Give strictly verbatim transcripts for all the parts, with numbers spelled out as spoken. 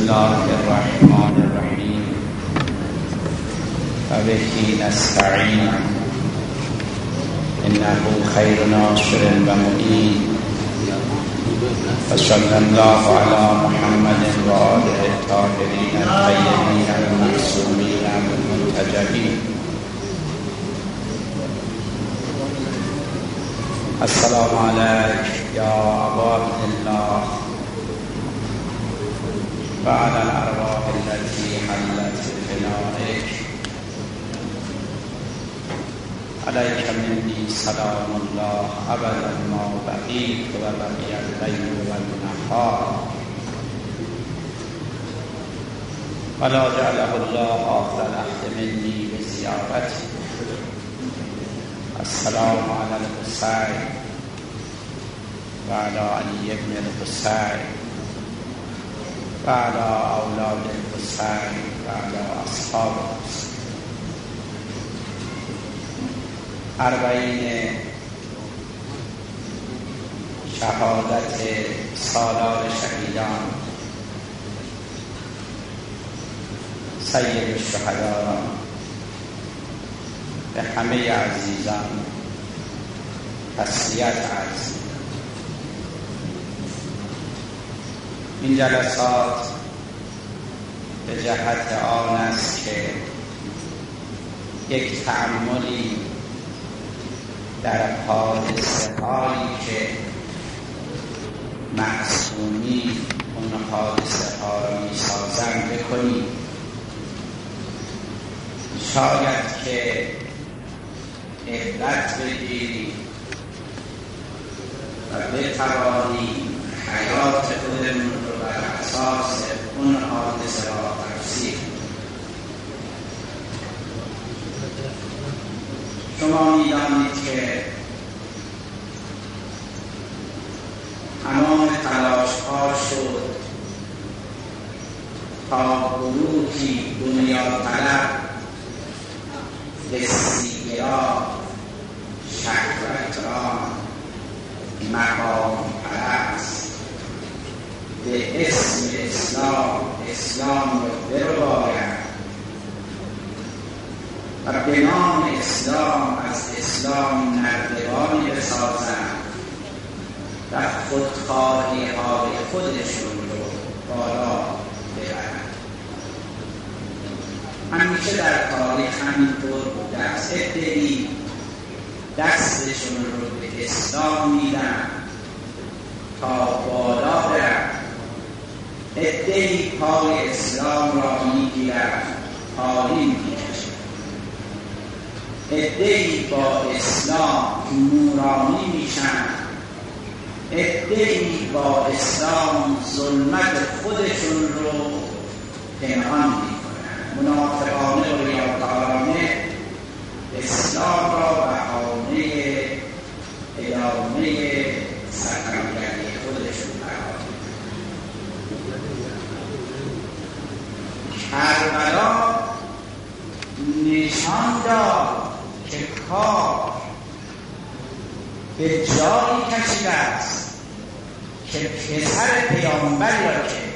الله الرحمن الرحیم و بهی نستعین انه خیر ناصر و معین و صلی الله علی محمد و آله الطاهرین الطیبین المعصومین المنتجبین. السلام علیک یا ابا عبدالله و علی الارواح التي حلت بفنائک. علیک منی سلام الله ابدا ما بقیت و بقی اللیل و النهار ولا جعله الله آخر العهد منی بزیارتی. السلام علی الحسین و علی علی ابن الحسین و علی اولاد الحسین و علی اصحاب الحسین. اربعین شهادت سالار شهیدان سید الشهداء به همه عزیزان تسلیت عرض. این جلسات به جهت آن است که یک تأملی در حادثه هایی که معصومی اون حادثه ها را می سازند بکنیم. شاید که عبرت بگیریم و بتوانیم حیات خودمون رو بر اساس اون حادثه را تفسیر. شما می‌دانید که تمام تلاش‌ها شد تا گروهی دنیا طلب، دستیگرا، شهوتران، مقام پرست به اسم اسلام اسلام رو برباید و به نام اسلام از اسلام نردبانی بسازند و خودخواهی های خودشون رو بالا ببرند. همیشه در تاریخ همینطور بوده است. عده‌ای دستشون رو به اسلام میدن تا بالا برن، عده‌ای پای اسلام را میگیرن پایین میکشن، عده‌ای با اسلام نورانی میشن، عده‌ای با اسلام ظلمت خودشون رو پنهان میکنن. منافقانه و ریاکارانه اسلام را بهانه ادامه سرکردگی خودشون قرار میدن. کربلا نشان داد که کار به جایی کشیده است که پسر پیامبری را که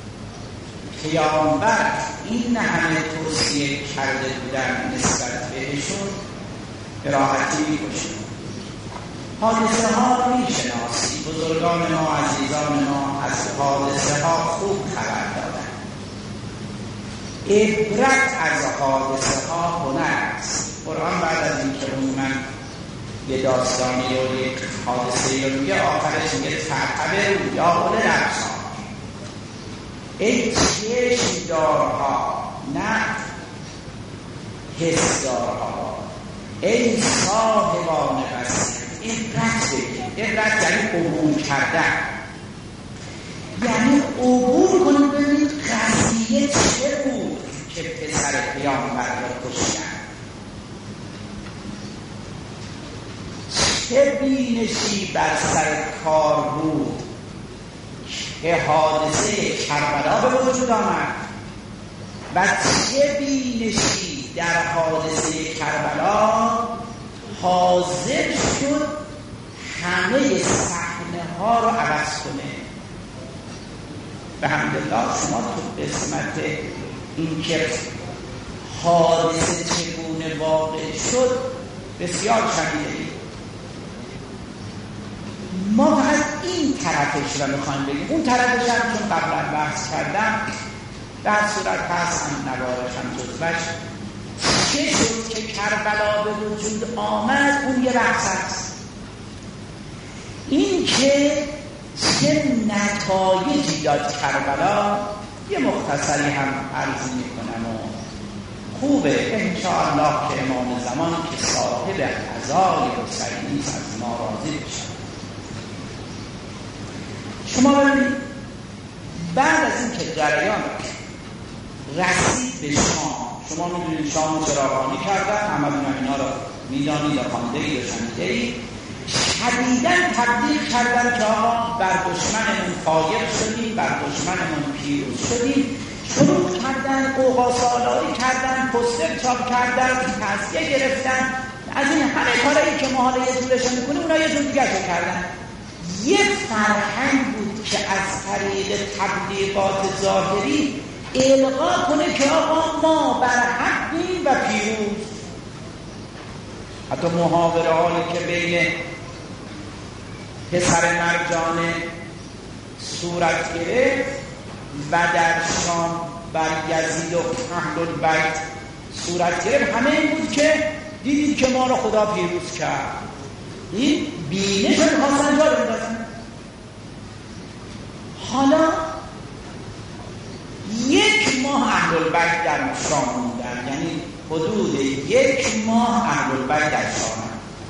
پیامبر این همه توصیه کرده بودن نسبت بهشون به راحتی می‌کشن. حادثه ها رو میشناسی. بزرگان ما، عزیزان ما از حادثه ها خوب خبر دادن. عبرت از حادثه ها هنر است. قرآن بعد از این که من یه داستانی و یک حادثه رو میگه، آخرش میگه تعتبروا یا اولي الابصار، ای چشمدارها نه حسدارها، ای صاحبان بصیرت. عبرت بگیر. عبرت یعنی عبور کردن، یعنی عبور کنید ببینید قضیه چه بود که پسر پیامبر را کشتن، چه بینشی بر سر کار بود که حادثه کربلا به وجود آمد و چه بینشی در حادثه کربلا حاضر شد همه صحنه ها رو عوض کنه. به حمدالله شما تو قسمت این که حادثه چگونه واقع شد بسیار شنیدید. ما فقط این طرفش رو میخوایم بگیم، اون طرفش هم چون قبلا بحث کردم در صورت هست هم نوارش هم جزوش چه شد که کربلا به وجود آمد، اون یه بحث هست. این که چه نتایجی داد کربلا یه مختصری هم عرض میکنم و خوبه انشاءالله که امام زمان که صاحب عزای حسینی از ما راضی بشه. شما ببینید بعد از این که جریان رسید به شام، شما میدونید شام چراغانی کردن، همه اینا رو میدانید و خوانده اید و شنیده اید، شدیداً تبلیغ کردن که آقا بر دشمنمون فایق شدیم، بر دشمنمون پیروز شدیم. شروع کردن قوقاسالاری کردن، پوستر چاپ کردن، تزیه گرفتن، از این همه کارهایی که ما حالا یه جورش میکنیم اونا یه جور دیگه کردن. یه فرهنگ بود که از طریق تبلیغات ظاهری القا کنه که آقا ما بر حقیم و پیروز. حتی محاوره هایی که بین پسر مرجانه صورت گرفت و در شام بر یزید و اهل البیت صورت گرفت همه این بود که دیدید که ما رو خدا پیروز کرد. این بینش رو خواستن جا بندازن. حالا یک ماه اهل البیت در شام موندن، یعنی حدود یک ماه اهل البیت در شام.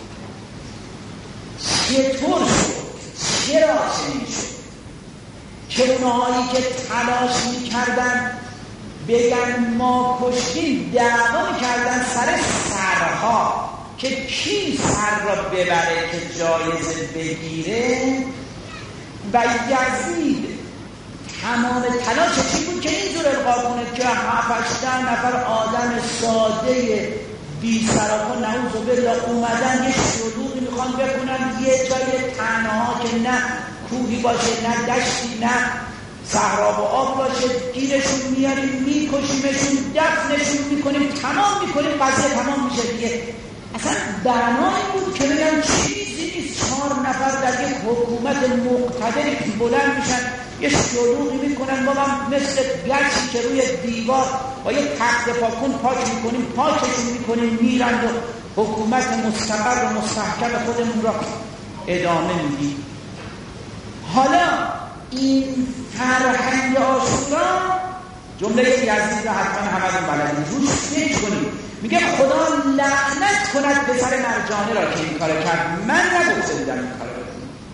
چطور شد؟ چرا چنین شد که اونهایی که تلاش می‌کردن بگن ما کشتیم دعوا کردن سر سرها که کی سر را ببره که جایزه بگیره؟ و یزید تمام تلاش چی بود که اینجور القا کنه که هفت‌هشت نفر آدم ساده بی سراپا نعوذ بالله اومدن یه شلوغی میخوان بکنن یه جای تنها که نه کوهی باشه نه دشتی نه صحرا و آب باشه، گیرشون میاریم میکشیمشون دفنشون میکنیم تمام میکنیم قضیه تمام میشه دیگه. اصلا برنامه بود که بگن چیزی نیست، چهار نفر در یک حکومت مقتدری که بلند میشن یه شلوغی میکنن ما هم مثل گچی که روی دیوار با یه تخت پاکن پاک میکنیم پاکشون میکنیم میرند و حکومت مستقر و مستحکم خودمون را ادامه میدیم. حالا این فرهنگ عاشورا جمله یزید را حتما همه بلدیم روش فکر کنیم. میگه خدا لعنت کند پسر مرجانه را که این کار کرد، من نگفته بودم این کار را.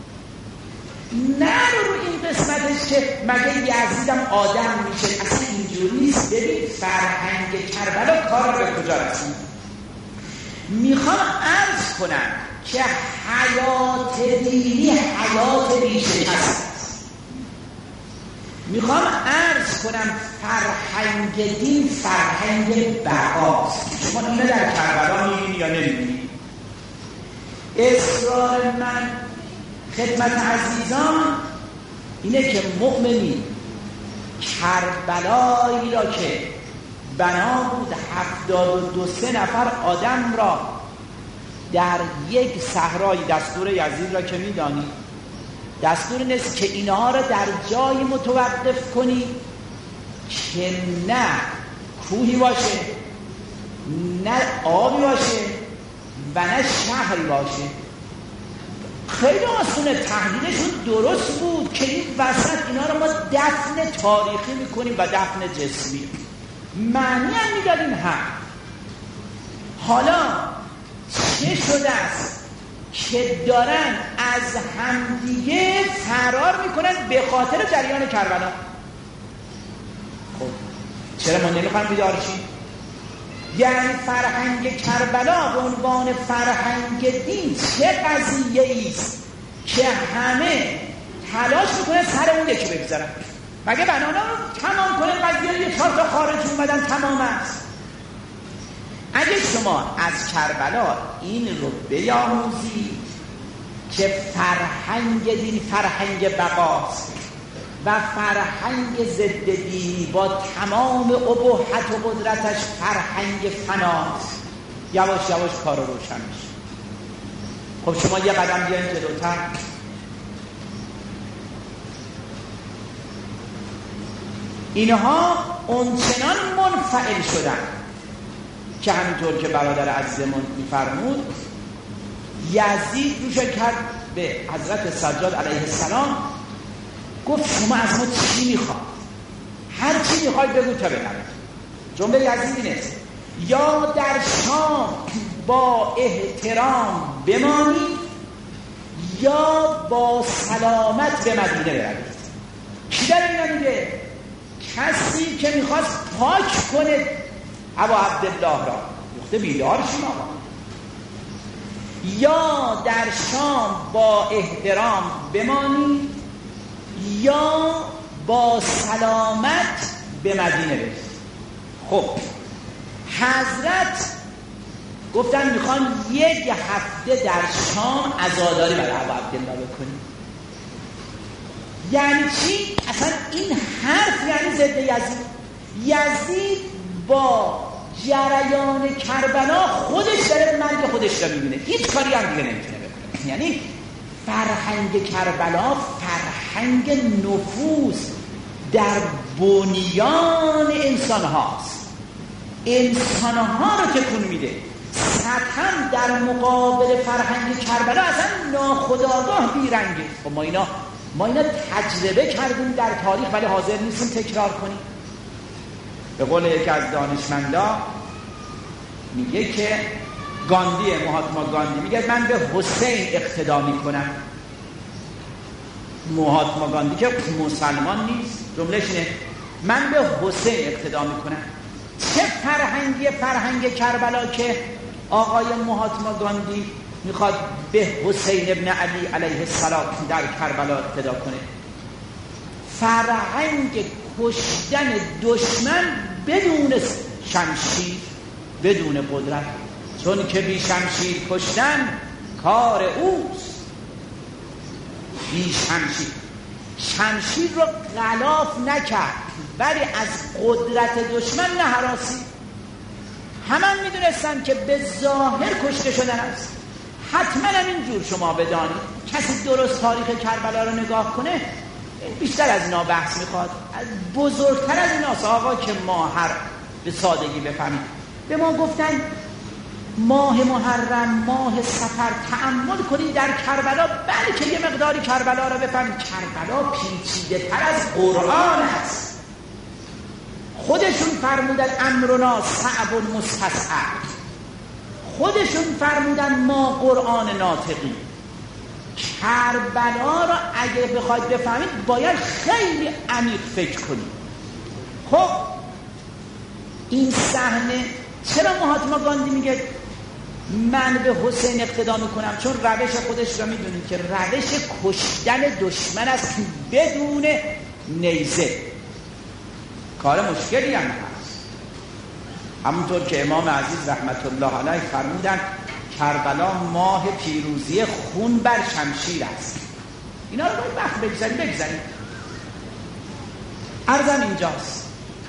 نه رو این قسمتش که مگه یزیدم آدم میشه، اصلا اینجوری نیست. ببین فرهنگ کربلا کار به کجا رسید. میخوام عرض کنم که حیات دینی حیات ریشه هست. میخوام عرض کنم فرهنگ دین فرهنگ بقاست. شما اینه در کربلا میبینی یا نمیبینی؟ اصرار من خدمت عزیزان اینه که مؤمنین کربلایی را که بنا بود هفتاد و دو سه نفر آدم را در یک صحرای، دستور یزید را که میدانی دستور نیست که اینها را در جایی متوقف کنی که نه کوهی باشه نه آبی باشه و نه شهری باشه. خیلی آسونه، تحلیلشون درست بود که این وسط اینا رو ما دفن تاریخی میکنیم و دفن جسمی معنی هم میدادیم هم. حالا چه شده است که دارن از همدیگه فرار میکنن به خاطر جریان کربلا؟ خب چرا ما نمیخوایم بیدار شیم؟ یعنی فرهنگ کربلا به عنوان فرهنگ دین چه قضیه است که همه تلاش میکنن سر اون یکی بگذارن؟ مگه بنانا رو تمام کنه قضیه یه چهار تا خارج اومدن تمام است؟ اگه شما از کربلا این رو بیاموزی که فرهنگ دین فرهنگ بقاست و فرهنگ ضد دینی با تمام ابهت و قدرتش فرهنگ فناست، یواش یواش کار روشن میشه. خب شما یه قدم بیاین جلوتر. اینها اونچنان منفعل شدن که همینطور که برادر عزیزمون میفرمود یزید روش کرد به حضرت سجاد علیه السلام، گفت شما از ما چی میخواد؟ هر چی میخواید بگو تا بگم. جمله یزید نیست یا در شام با احترام بمانید یا با سلامت به مدینه بروید. کی در اینا میگه؟ کسی که میخواست پاک کنه ابا عبدالله را. گفته بیدار شما یا در شام با احترام بمانید یا با سلامت به مدینه برید. خب حضرت گفتن میخوان یک هفته در شام عزاداری برای ابا عبدالله بکنیم. یعنی چی؟ اصلا این حرف یعنی ضد یزید. یزید با جریان کربلا خودش داره مرگ خودش رو میبینه، هیچ کاری هم دیگه نمیتونه بکنه. یعنی فرهنگ کربلا فرهنگ نفوذ در بنیان انسان هاست، انسان ها رو تکون میده. سطحاً در مقابل فرهنگ کربلا اصلا ناخودآگاه بیرنگه. خب ما اینا ما اینا تجربه کردیم در تاریخ ولی حاضر نیستیم تکرار کنیم. به قول یکی از دانشمندا میگه که گاندی، مهاتما گاندی میگه من به حسین اقتدا میکنم. مهاتما گاندی که مسلمان نیست، جملهش اینه من به حسین اقتدا میکنم. چه فرهنگی فرهنگ کربلا که آقای مهاتما گاندی میخواد به حسین ابن علی علیه السلام در کربلا اقتدا کنه؟ فرهنگ کشتن دشمن بدون شمشیر، بدون قدرت. چون که بی شمشیر کشتن کار اوست. بی شمشیر شمشیر رو غلاف نکرد ولی از قدرت دشمن نه هراسی. همان میدونستن که به ظاهر کشته شدن است. حتما هم اینجور شما بدانید کسی درست تاریخ کربلا رو نگاه کنه بیشتر از اینا بحث میخواد، بزرگتر از ایناست آقا که ما هر به سادگی بفهمیم. به ما گفتن ماه محرم، ماه سفر تأمل کنید در کربلا، بلکه یه مقداری کربلا رو بفهمید. کربلا پیچیده تر از قرآن است. خودشون فرمودن امرنا صعب مستصعب، خودشون فرمودن ما قرآن ناطقی. کربلا رو اگه بخواید بفهمید باید خیلی عمیق فکر کنید. خب این صحنه چرا مهاتما گاندی میگه من به حسین اقتدا میکنم؟ چون روش خودش رو میدونید که روش کشتن دشمن است بدون نیزه. کار مشکلی هم هست. همونطور که امام عزیز رحمت الله علیه فرمودن کربلا ماه پیروزی خون بر شمشیر است. اینا رو باید وقت بگذاریم بگذاریم عرضم اینجاست.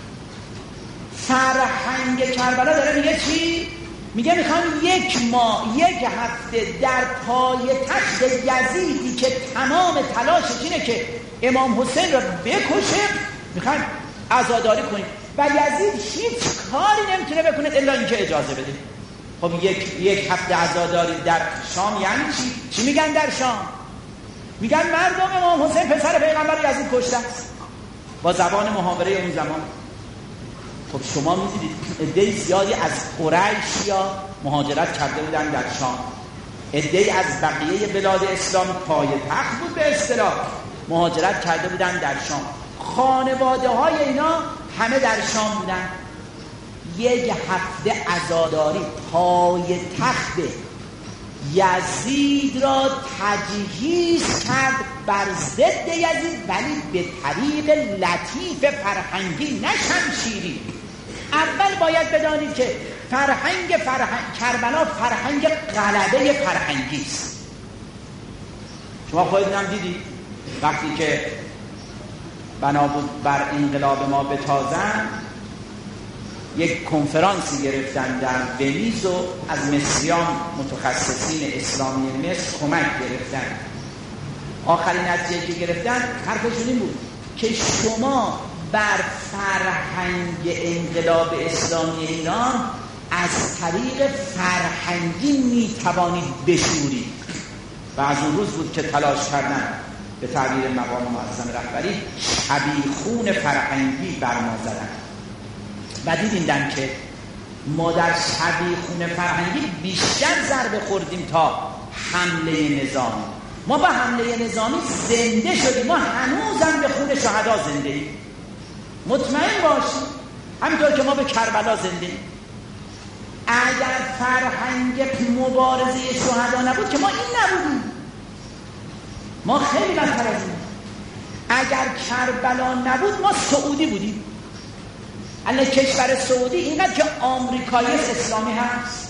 فرهنگ کربلا داره میگه چی؟ میگه میخوام یک ماه یک هفته در پای تخت یزیدی که تمام تلاشش اینه که امام حسین رو بکشه میخوام عزاداری کنیم و یزید هیچ کاری نمیتونه بکنه الا اینکه اجازه بده. خب یک یک هفته عزاداری در شام یعنی چی؟ چی میگن در شام؟ میگن مردم امام حسین پسر پیغمبر یزید کشته است، با زبان محاوره اون زمان. خب شما میدیدید عده زیادی از قریش یا مهاجرت کرده بودن در شام، عده از بقیه بلاد اسلام پایتخت بود به اصطلاح مهاجرت کرده بودن در شام. خانواده های اینا همه در شام بودن. یک هفته عزاداری پای تخت یزید را تجهیز کرد بر ضد یزید، ولی به طریق لطیف فرهنگی نه شمشیری. اول باید بدانید که فرهنگ فرهنگ کربلا فرهنگ غلبه فرهنگی است. شما خودتون هم دیدید وقتی که بنا بود بر انقلاب ما بتازن، یک کنفرانسی گرفتن در ونیز و از مصریان متخصصین اسلامی مصر کمک گرفتن. آخرین نتیجه که گرفتن حرفشون این بود که شما بر فرهنگ انقلاب اسلامی ایران از طریق فرهنگی میتوانید بشورید. و از اون روز بود که تلاش کردن به تعبیر مقام معظم رهبری شبیخون فرهنگی بر ما زدن. و دیدیم که ما در شبیخون فرهنگی بیشتر ضربه خوردیم تا حمله نظامی. ما با حمله نظامی زنده شدیم، ما هنوزم به خون شهدا زنده ایم. مطمئن باشیم همینطور که ما به کربلا زنده ایم. اگر فرهنگ مبارزه شهدا نبود که ما این نبودیم، ما خیلی بدتر از این. اگر کربلا نبود ما سعودی بودیم. الان کشور سعودی اینقدر که آمریکایی اسلامی هست.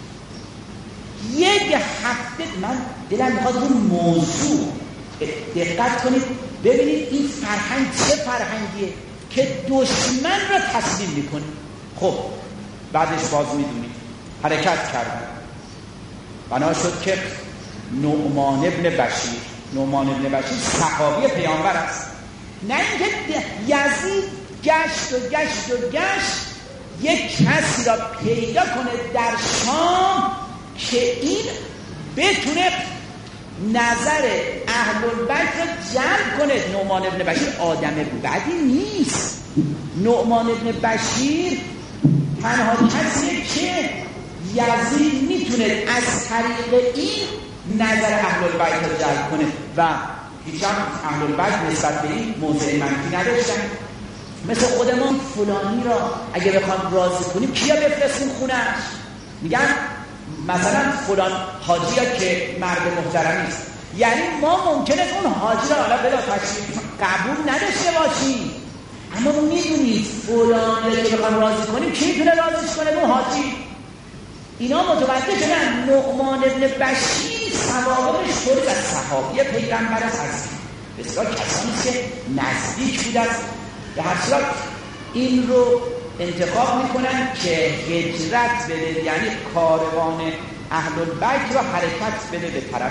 یک هفته من دلم میخواد اون موضوع دقت کنید ببینید این فرهنگ چه فرهنگیه که دشمن را تسلیم میکنه. خب بعدش باز میدونید حرکت کردن. بنا شد که نعمان ابن بشیر نعمان ابن بشیر صحابی پیامبر است. نه اینکه یزید گشت و گشت و گشت یک کسی را پیدا کنه در شام که این بتونه نظر اهل البیت را جلب کنه. نعمان ابن بشیر آدم بدی نیست. نعمان ابن بشیر تنها کسیه که یزید میتونه از طریق این نظر اهل البیت را جلب کنه و هیچ هم اهل البیت نسبت به این موضع منفی نداشتن. مثل خودمون فلانی را اگه بخوام راضی کنیم کیا بفرستیم خونه‌اش؟ میگن مثلا فلان حاجی ها که مرد محترمی است. یعنی ما ممکنه اون حاجی را حالا بلا تشریف قبول نداشته باشیم، اما میدونید فلانی که بخوام راضی کنیم کی میتونه راضیش کنه؟ اون حاجی. اینا متوجه شدن نعمان ابن بشیر سوابقش طوری از صحابی پیغمبر است، بسیار کسانی که نزدیک بود است. به هر صورت این رو انتخاب میکنن که هجرت بده، یعنی کاروان اهل البیت رو حرکت بده به طرف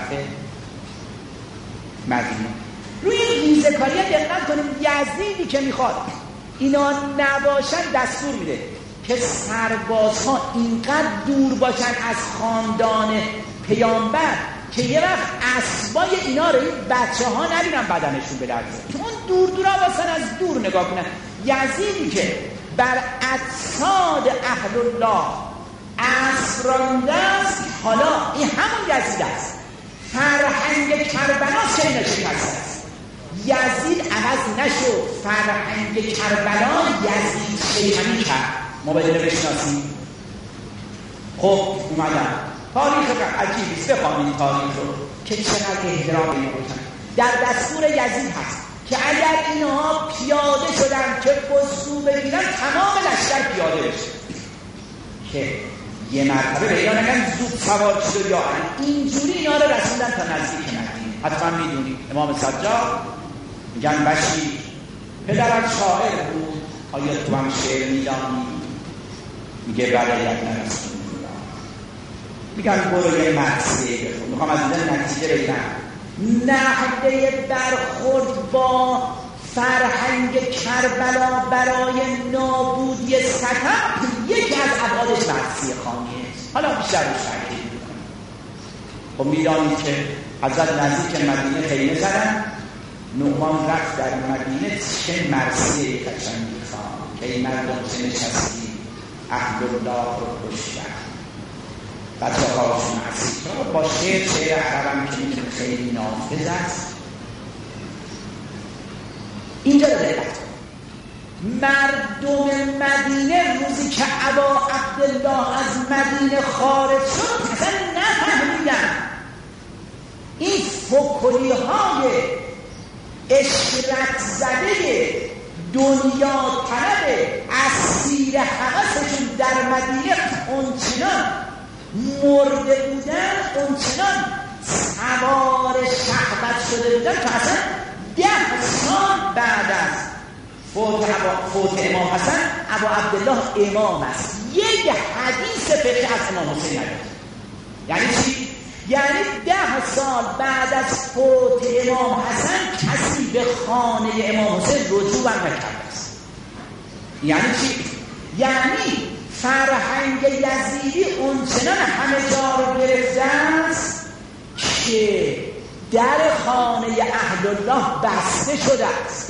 مدینه. روی ریزه‌کاری دقت کنیم. یزیدی که میخواد اینا نباشن دستور میده که سربازها اینقدر دور باشن از خاندان پیامبر که یه وقت اسبای اینا رو این بچه ها نبینن بدنشون بلرزه، چون دور دور واسن از دور نگاه کنن. یزیدی که بر اجساد اهل الله اسرانده است، حالا این همون یزید است. فرهنگ کربلا چه نشکست است. یزید عوض نشد، فرهنگ کربلا یزید شیطانی کرد. ما باید بشناسیم. خب اومدن تاریخ عجیبی بخوانید تاریخ رو که چقدر احترام اینا باشن. در دستور یزید هست که اگر اینها پیاده شدن که بسو بگیرن تمام لشکر پیاده بشه، که یه مرتبه به اینا نگن زود سوار شد یا اینجوری اینا رو رسوندن تا نزدیک مدینه. حتما میدونید امام سجاد میگن بشیر پدرت شاعر بود، آیا تو هم شعر میدانی؟ میگه بله یک نرسون. میگن برو یه مرسیه بخون. میخوام از این نتیجه بگیرم نحوه برخورد با فرهنگ کربلا برای نابودی ستم یکی از ابعادش مرسیه خوانی است. حالا بیشتر رو شرحی میکنم. خب میدانید که حضرت نزدیک مدینه خیمه زدن. نعمان رفت در مدینه چه مرسیه قشنگی خوان که این مردم چه نشستی اهل الله رو کشتن. بچه هاشون عصیب با شعر شعر عربم که میتونه خیلی نافذ است. اینجا رو دقت مردم مدینه روزی که ابا عبدالله از مدینه خارج شد اصلا نفهمیدن این فکری های اشرت زده دنیا طلب اسیر حوثشون در مدینه اونچنان مرده بودن، اونچنان سوار شهوت شده بودن که اصلا ده سال بعد از فوت, فوت امام حسن ابا عبدالله امام است. یک حدیث فقهی از امام حسین نداره. یعنی چی؟ یعنی ده سال بعد از فوت امام حسن کسی به خانه امام حسین رجوع نکرده است. یعنی چی؟ یعنی فرهنگ یزیدی اونچنان همه جا رو گرفته است که در خانه اهل‌الله بسته شده است.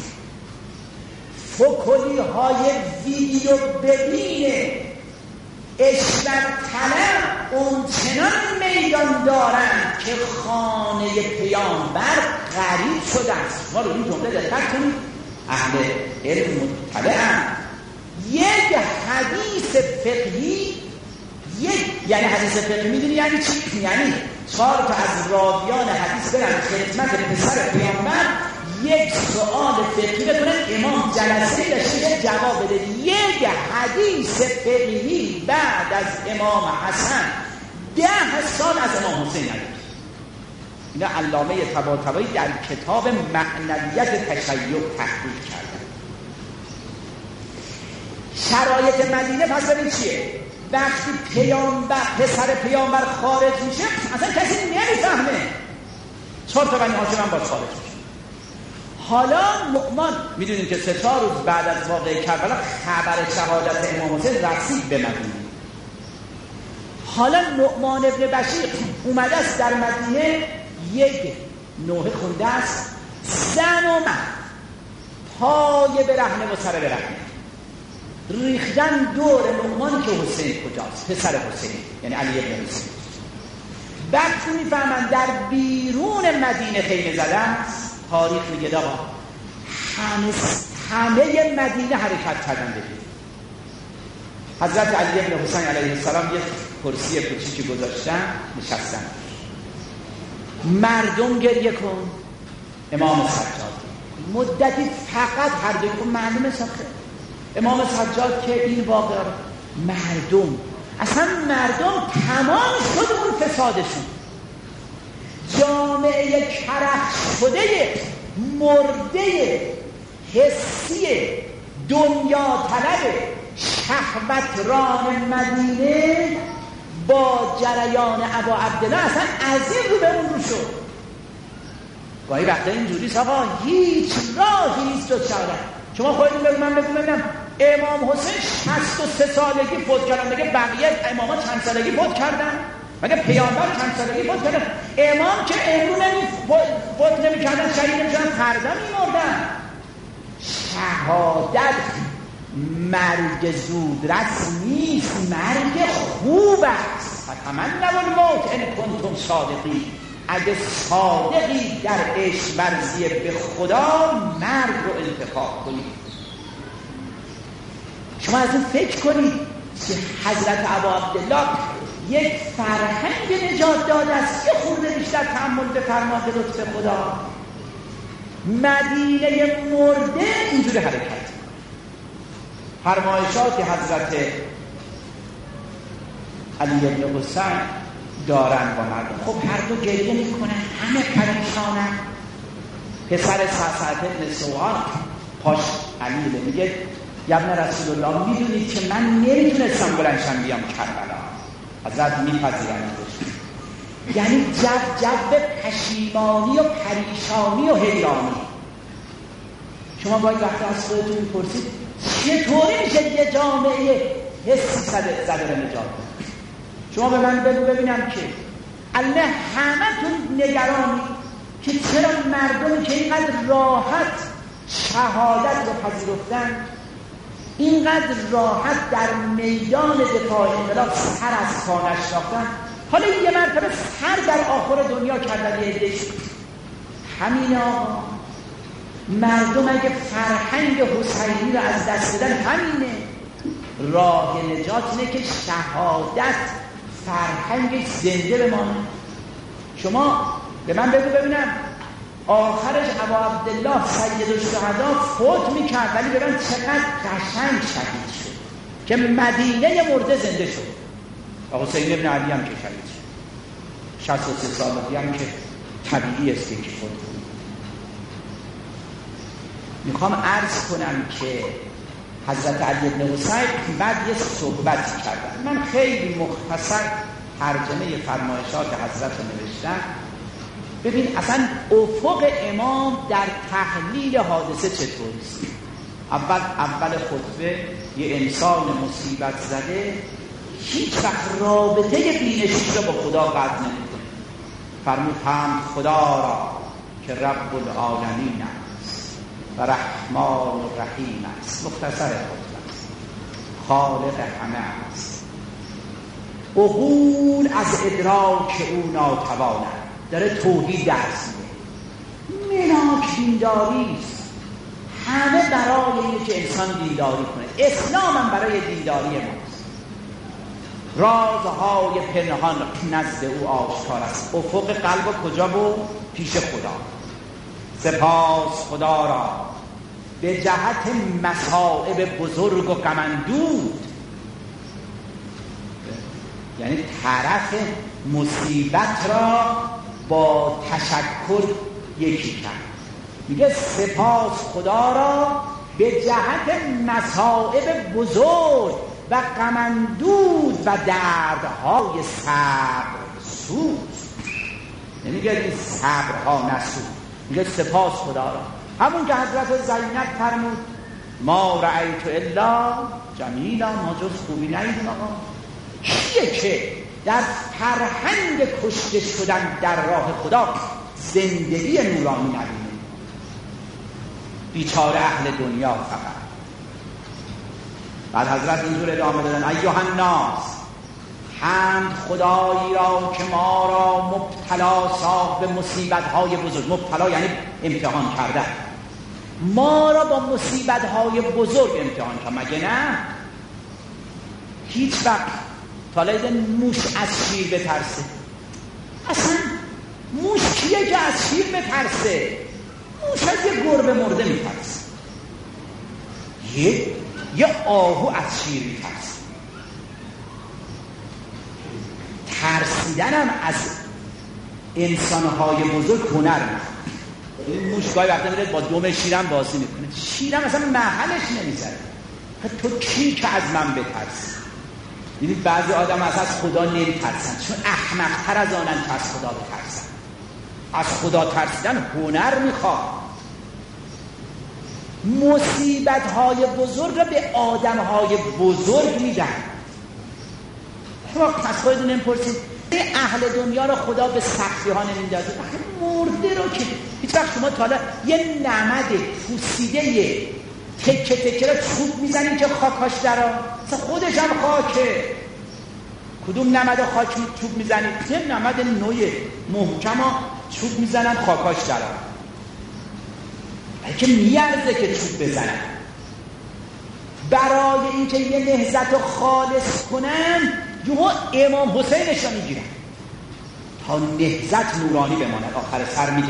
فکلی های ویدیو ببینه اشتر طلب اونچنان میدان دارند که خانه پیامبر غریب شده است. ما رو این جمله دقت کنید، اهل علم مطلعند. یک حدیث فقهی یک یعنی حدیث فقهی میدونی یعنی چی؟ یعنی چهار تا از راویان حدیث برن خدمت پسر پیامبر یک سوال فقهی بکنن، امام جلسه داشته جواب بده. یک حدیث فقهی بعد از امام حسن ده سال از امام حسین نداره. اینا علامه طباطبایی در کتاب معنویت تشیع تحقیق کرده. شرایط مدینه پس ببین چیه؟ وقتی پیامبر پسر پیامبر خارج میشه اصلا کسی نمیفهمه. چهار تا بنی هاشم هم باز خارج میشه. حالا نعمان میدونیم که سه چهار روز بعد از واقعه کربلا خبر شهادت امام حسین رسید به مدینه. حالا نعمان ابن بشیر اومده است در مدینه، یک نوحه خونده است، زن و مرد پای برهنه و سر برهنه ریختن دور نعمان که حسین کجاست، پسر حسین یعنی علی ابن حسین. بعد تو میفهمن در بیرون مدینه خیمه زدن. تاریخ میگه آقا همه همه مدینه حرکت کردن بگید. حضرت علی ابن حسین علیه السلام یه کرسی کوچیکی گذاشتن نشستن. مردم گریه کن، امام سجاد مدتی فقط هر دوی کن معلومه ساخته امام سجاد که این واقعا مردم اصلا مردم تمام شد اون فسادشون. جامعه کرخ شده مرده حسی دنیا طلب شهوت ران مدینه با جریان ابا عبدالله اصلا از این رو به اون رو شد. گاهی وقتا اینجوریست آقا هیچ راهی نیست جز شهادت. شما خودتون بگو من بگو ببینم امام حسین شصت و سه سالگی فوت کردن، مگه بقیه اماما چند سالگی فوت کردن؟ مگه پیامبر چند سالگی فوت کردن؟ امام که امرو نمی فوت نمی کردن، شهید نمی کردن، فردا می مردن. شهادت مرگ زودرس نیست، مرگ خوب است. فتمنوا الموت ان کنتم صادقین. اگه صادقی در عشق ورزی به خدا مرگ رو انتخاب کنید. شما از این فکر کنید که حضرت ابا عبدالله یک فرهنگ نجات داده است. یه خورده بیشتر تأمل بفرما به لطف خدا. مدینه مرده اینجوری حرکت. فرمایشات حضرت علی بن حسین دارن با مردم. خب هر دو گریه میکنن، همه پریشانن. پسر سعد بن سوار پاش علی میگه یا ابن رسول الله میدونید که من نمیتونستم بلندشم بیام کربلا. حضرت میپذیرندش. یعنی جو جو پشیمانی و پریشانی و حیرانی. شما باید وقتی از خودتون میپرسید چطوری میشه یه جامعه حسی زده زده نجات؟ شما به من بگو ببینم که الله همه تون نگرانی که چرا مردمی که اینقدر راحت شهادت رو پذیرفتن، اینقدر راحت در میدان دفاع انقلاب سر از پا نشناختن، حالا یه مرتبه سر در آخر دنیا کردن. یه عده‌ای همین آقا مردم اگه فرهنگ حسینی رو از دست بدن همینه. راه نجات اینه که شهادت فرهنگ زنده بمانه. شما به من بگو ببینم آخرش ابا عبدالله سید الشهدا فوت میکرد ولی ببین چقدر قشنگ شهید شد که مدینه مرده زنده شد. آقا حسین ابن علی هم که شهید شد، شصت و سه سالگی هم که طبیعی است که فوت. میخوام عرض کنم که حضرت علی بن حسین بعد یه صحبتی کردن. من خیلی مختصر ترجمه فرمایشات حضرت رو نوشتم. ببین اصلا افق امام در تحلیل حادثه چطوریست. اول اول خطبه یه انسان مصیبت زده هیچ وقت رابطه بینشیش رو با خدا قطع نمیکنه. فرمود حمد خدا را که رب العالمین است و رحمان و رحیم است. مختصر خطبه است. خالق همه است. عقول از ادراک او ناتوانند. داره توحید درس میده. مناک دینداری است. همه برای اینه که انسان دینداری کنه. اسلام هم برای دینداری ماست. رازهای پنهان نزد او آشکار است. افق قلب کجا بود؟ پیش خدا. سپاس خدا را به جهت مصائب بزرگ و غم اندود، یعنی طرف مصیبت را با تشکر یکی کرد. میگه سپاس خدا را به جهت مصائب بزرگ و غم اندود و دردهای صبر سوز. نمیگه این صبرها نسوز، میگه سپاس خدا را. همون که حضرت زینب فرمود ما رأیت الا جمیلا، ما جز خوبی ندیدیم. آقا کیه که در فرهنگ کشته شدن در راه خدا زندگی نورانی نبینه؟ بیچاره اهل دنیا فقط. بعد حضرت اینجور ادامه دادن ایها الناس، حمد خدایی را که ما را مبتلا ساخت به مصیبت‌های بزرگ. مبتلا یعنی امتحان کردن. ما را با مصیبت‌های بزرگ امتحان کرد. مگه نه؟ هیچ وقت طالب موش از شیر بترسه؟ اصلا موش کیه که از شیر بترسه؟ موش از یه گربه مرده میترسه. یه یه آهو از شیر میترسه. ترسیدن هم از انسانهای بزرگ هنر میکنه. موش گاهی وقتا میره با دوم شیرم بازی میکنه. شیرم اصلا محلش نمیذاره. تو کی که از من بترسی؟ دیدید بعضی آدم از از خدا نمیترسن چون احمق‌تر از آنن که از خدا بترسن. از خدا ترسیدن هنر میخواد. مصیبت‌های بزرگ را به آدم‌های بزرگ میدن. شما از خودتون نمیپرسید اهل دنیا را خدا به سختی ها نمیندازه؟ مرده رو که هیچ وقت شما تا حالا یه نمد پوسیده تکه تکه را چوب میزنید که خاکاش درا؟ خودش هم خاکه. کدوم نمد خاک چوب میزنید؟ یه نمد نوعی محکم ها چوب میزنن خاکاش درا. بلکه میارزه که چوب بزنن. برای اینکه یه نهضت رو خالص کنن یهو امام حسینش رو میگیرن تا نهضت نورانی بماند. آخر سر میگن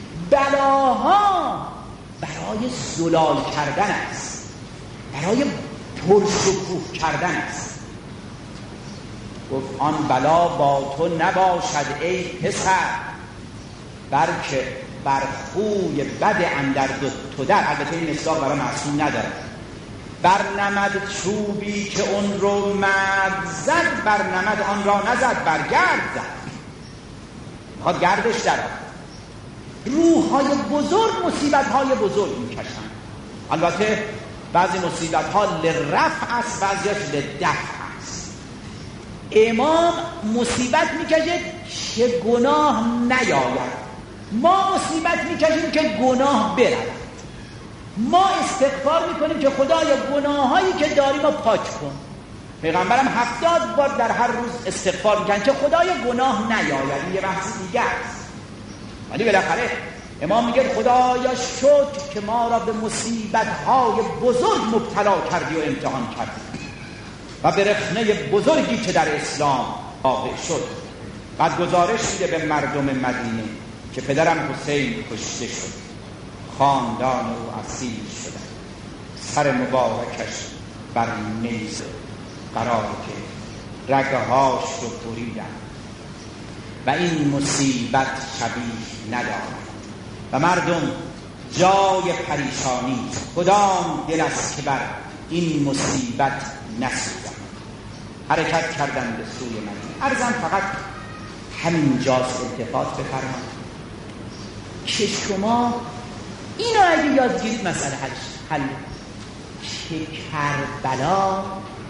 بلاها برای زلال کردن است، برای پرشکوه کردن است. گفت آن بلا با تو نباشد ای پسر، بلکه بر خوی بد اندر تو در. البته این اصلاح برای معصوم نداره. بر نمد چوبی که اون رو مرد زد، بر نمد آن را نزد، بر گرد زد. میخواد گردش در روح‌های بزرگ مصیبت‌های بزرگ میکشن. البته بعضی مصیبت‌ها لرفع است، بعضیش لدفع است. امام مصیبت میکشه که گناه نیاید. ما مصیبت میکشیم که گناه برود. ما استغفار میکنیم که خدایا گناهایی که داریم رو پاک کن. پیغمبرم هفتاد بار در هر روز استغفار میکنن که خدایا گناه نیاید. این یه بحث دیگه است. ولی بالاخره امام میگه خدایا شکر که ما را به مصیبت‌های بزرگ مبتلا کردی و امتحان کردی و به رخنه بزرگی که در اسلام واقع شد. بعد گزارش میده به مردم مدینه که پدرم حسین کشته شد، خاندان او اسیر شدن، سر مبارکش بر نیز قرار که رگهاش رو بریدن و این مصیبت شبیه ندارد. و مردم جای پریشانی، کدام دل است که بر این مصیبت نسوزد. حرکت کردن به سوی مدینه. عرضم فقط همین جاست التفات بفرمایید که شما اینو اگه یاد گیرید مسئله حل که کربلا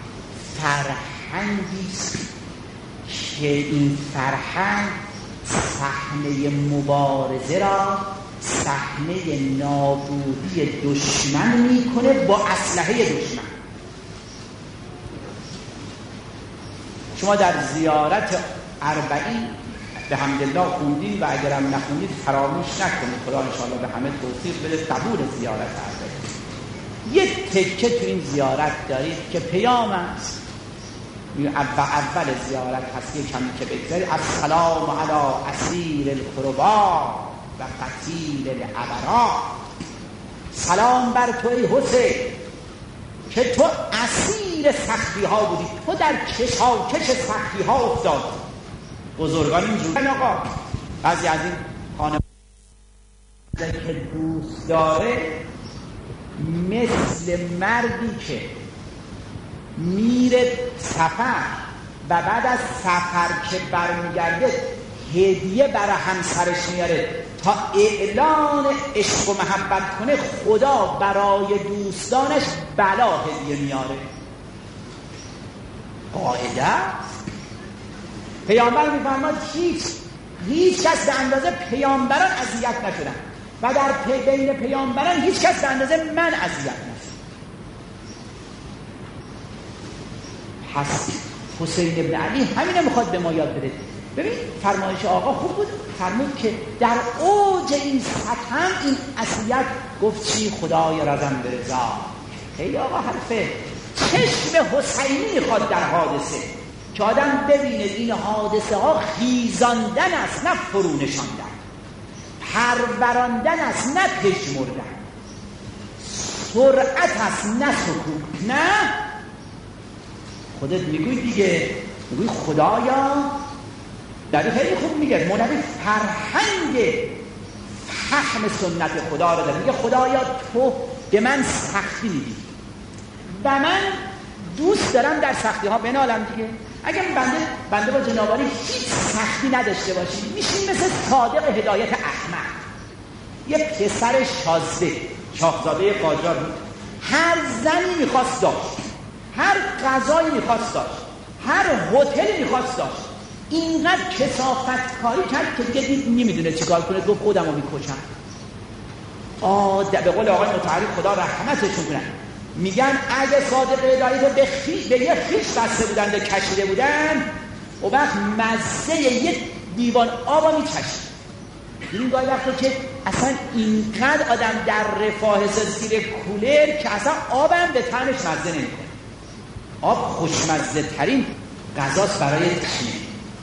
فرهنگی است که این فرهنگ صحنه مبارزه را صحنه نابودی دشمن میکنه با اسلحه دشمن. شما در زیارت اربعین به حمدالله خوندین و اگرم نخوندید فراموش نکنید، خدا انشاءالله به همه توفیق بده قبول زیارت اربعین. یک تکه تو این زیارت دارید که پیام است، اول اول زیارت هست، یک کمی که بگذارید: السلام علی اسیر القربا و قتیل العبرا. سلام بر تو ای حسین که تو اسیر سختی ها بودی، تو در کشاکش سختی ها افتاد. بزرگان اینجوری آقا، بعضی از این خانواده که دوست داره مثل مردی که میره سفر و بعد از سفر که برمیگرده هدیه برای همسرش میاره تا اعلان عشق و محبت کنه، خدا برای دوستانش بلا هدیه میاره. قاعده پیامبر میفرماد هیچ هیچ کس به اندازه پیامبران اذیت نشدن و در پی بین پیامبران هیچ کس به اندازه من اذیت نشد. پس حسین ابن علی همینه میخواد به ما یاد بده. ببین فرمایش آقا خوب بود، فرمود که در اوج این ستم این اذیت گفت چی؟ خدای رضم برضا. خیلی آقا حرفه. چشم حسینی میخواد در حادثه که آدم ببینه این حادثه ها خیزاندن است نه فرو نشاندن، پروراندن است نه پژمردن، سرعت است نه سکوت. نه خودت میگوی دیگه، میگوی خدایا، در خیلی خوب میگه مولوی فرهنگ فهم سنت خدا رو داره. میگه خدایا تو به من سختی میدی و من دوست دارم در سختی ها بنالم دیگه. اگر بنده بنده با جنابالی هیچ سختی نداشته باشیم میشیم مثل صادق هدایت احمد، یه پسر شازده شاهزاده قاجار بود. هر زنی میخواست داشت، هر غذایی میخواست داشت، هر هتلی میخواست داشت. اینقدر کثافت کاری کرد که دیگه دید نمیدونه چیکار کنه، گفت خودمو میکشم. آه به قول آقای متعرف خدا رحمتشون کنه، میگن اگه صادق هدایت به, خی... به یه خیش بسته بودن به کشیده بودن و وقت مزه یک دیوان آبا میچشید. این گاهی وقتا که اصلا اینقدر آدم در رفاه زیر کولر که اصلا آبم به طعمش مزه نمیکنه. آب خوشمزه ترین غذاست برای تشنه.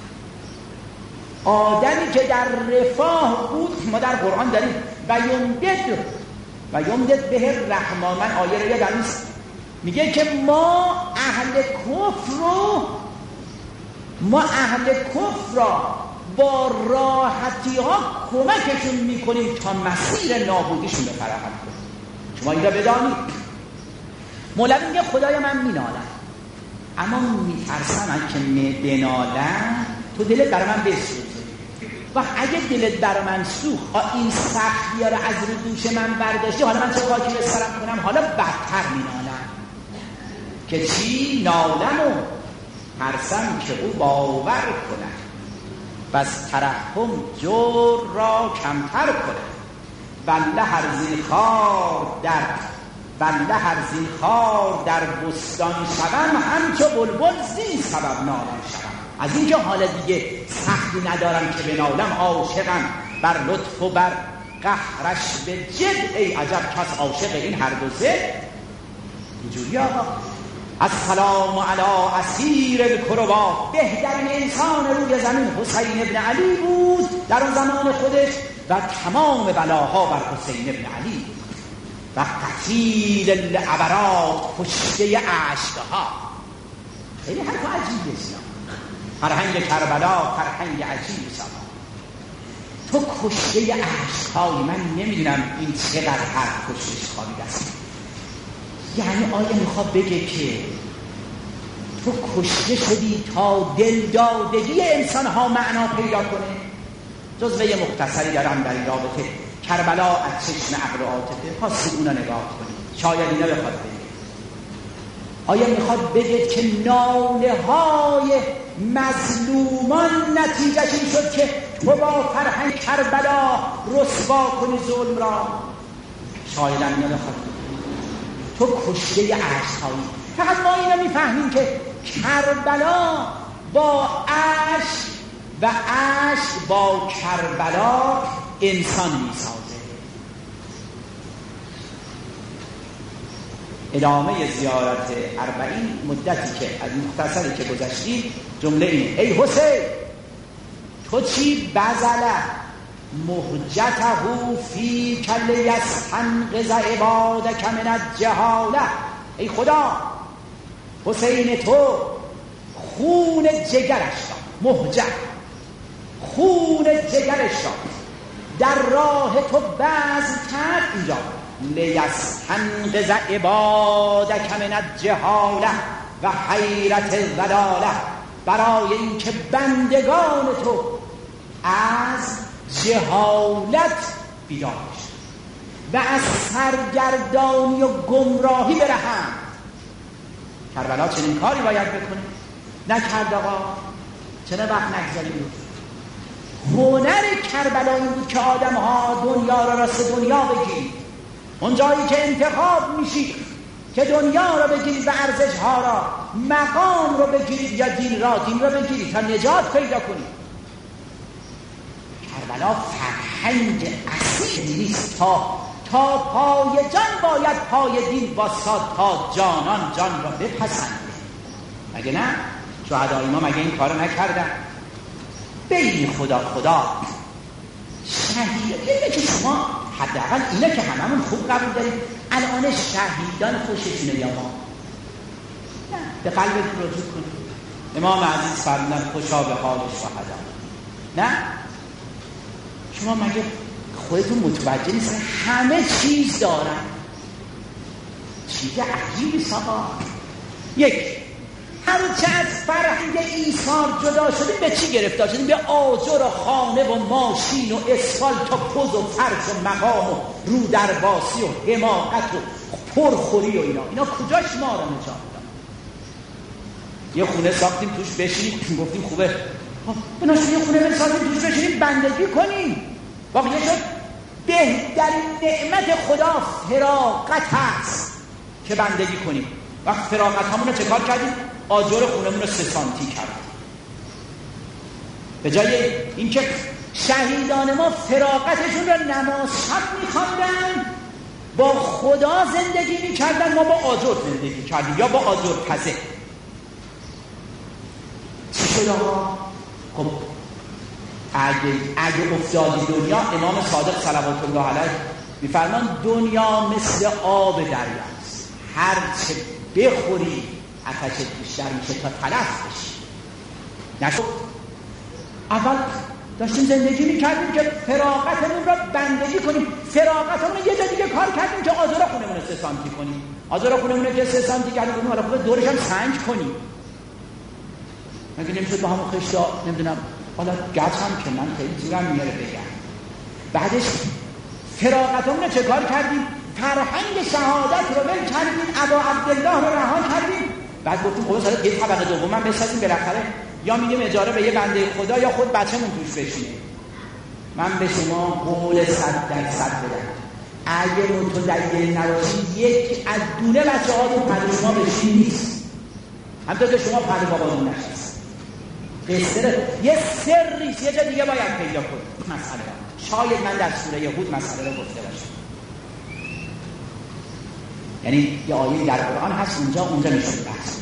آدمی که در رفاه بود ما در قرآن داریم و یمدد و یمدد به رحمان. من آیه رو یادم نیست، میگه که ما اهل کفر رو ما اهل کفر را با راحتی ها کمکشون میکنیم تا مسیر نابودیشون رو فراهم کنیم. شما اینجا بدانید مولوی میگه خدای من مینالم اما میترسم که بنالم تو دلت برای من بسوزه و اگه دلت برای من سوخت این سختی ها رو از رو دوش من برداشتی، حالا من چه خاکی به سرم کنم؟ حالا بدتر مینالم که چی؟ نالم و ترسم که او باور کنه بس ترحم جور را کمتر کنه. بله هر زین خار در بله هر زین خار در بستان شوم همچو بلبل زین سبب نالم شوم. از اینکه حالا دیگه سختی ندارم که بنالم، عاشقم بر لطف و بر قهرش به جد. ای عجب کس عاشق این هر دو زد. اینجوری آقا السلام علی اسیر الکربا. بهترین انسان روی زمین حسین ابن علی بود در اون زمان خودش و تمام بلاها بر حسین ابن علی و قتیل العبرات، کشته عشقها. خیلی حرف عجیبه. فرهنگ کربلا فرهنگ عجیب سما. تو کشته عشق‌هایی. من نمیدونم این چقدر حرف کشتش خوابیده است. یعنی آیا میخواد بگه که تو کشته شدی تا دلدادگی انسان ها معنا پیدا کنه؟ جزوه مختصری دارم در این رابطه، کربلا از چشم عقل و عاطفه. خواستید اونا نگاه کنید، شاید اینا بخواد بگه. آیا میخواد بگه که ناله های مظلومان نتیجهش این شد که تو با فرهنگ کربلا رسوا کنی ظلم را؟ شاید اینا بخواد بگه تو کشته عشق‌هایی. فقط ما اینا میفهمیم که کربلا با عشق و عشق با کربلا انسان میسازه. ادامه زیارت اربعین مدتی که از مختصری که گذشتیم جمله اینه: ای حسین تو چی بذله مهجته فی کل یستنقذ عبادک من الجهاله. ای خدا، حسین تو خون جگرش را، مهجه خون جگرش را در راه تو بذل کرد. اینجا لیستنقذ عبادک من الجهاله و حیرت الضلاله، برای اینکه بندگان تو از جهالت بیدار بشن و از سرگردانی و گمراهی برهند. کربلا چنین کاری باید بکنه، نکرد. آقا چرا وقت نگذاریم؟ هنر کربلا این بود که آدم ها دنیا را راست دنیا بگیرید. اون جایی که انتخاب میشید که دنیا را بگیرید و ارزش ها را، مقام را بگیرید یا دین را، دین را بگیرید تا نجات پیدا کنید. کربلا فرهنگ اصیل نیست. تا تا پای جان باید پای دین باساد، تا جانان جان را بپسنده. مگه نه؟ شهدای ما مگه این کارو نکردن؟ بین خدا خدا شهید. اینه که شما حداقل اینه که هممون خوب قبول داریم، الان شهیدان خوششونه یا ما؟ نه، به قلبتون رجوع کنید. امام عزیز فرمودن خوشا به حال شهدا. نه شما مگه خودتون متوجه نیستن همه چیز دارن؟ چیز عجیبی ساقا. یک، هرچه از فرهنگ ایثار جدا شدیم به چی گرفتار شدیم؟ به آجر و خانه و ماشین و اسفالت و پوز و فرش و مقام و رو درباسی و حماقت و پرخوری و اینا. اینا کجاش ما رو نجات داد؟ یه خونه ساختیم توش بشینیم، گفتیم خوبه، بناشون یه خونه بسازیم توش بشینیم بندگی کنیم. واقعی شد بهترین نعمت خدا فراغت هست که بندگی کنیم. وقت فراغت همون رو چه کار کردیم؟ آجر خونمون رو سه سانتی کردیم. به جای اینکه شهیدان ما فراغتشون رو نماز شب می‌خواندن، با خدا زندگی می‌کردن، ما با آجر زندگی کردیم یا با آجر پزه. چی شد آقا؟ خب اگه اگه افتادی دنیا، امام صادق صلوات الله علیه می‌فرمان دنیا مثل آب دریاست، هر چه بخوری آتشت بیشتر میشه تا تلف بشی. نشد اول داشتیم زندگی میکردیم که فراغتمون را بندگی کنیم، فراغتمون یه جا دیگه کار کردیم که آجر خونمون رو سه سانتی کنیم. آجر خونمون رو که سه سانتی کردیم، حالا خوبه دورش هم سنج کنیم. مگه نمیشد با همون خشتا نمیدونم حالا گچ هم که من خیلی زورم میاره بگم. بعدش فراغتمون رو چه کار کردیم؟ فرهنگ شهادت رو ول کردیم، ابا عبدالله رو رها کردیم. بعد گفتیم خب مثلا یه طبقه دوم هم بسازیم، بالاخره یا میدیم اجاره به یه بنده خدا یا خود بچه‌مون توش بشینه. من به شما قول صد درصد بدم اگه متدین نباشید یک از دونه بچه‌هاتون پدر شما بشین نیست، همونطور که شما پدر باباتون نشست. قصه یه سریست، یه جا دیگه باید پیدا کنید مسئله. شاید من در سوره یهود مسئله رو گفته باشم، یعنی یه آیه در قرآن هست اونجا اونجا میشه بحث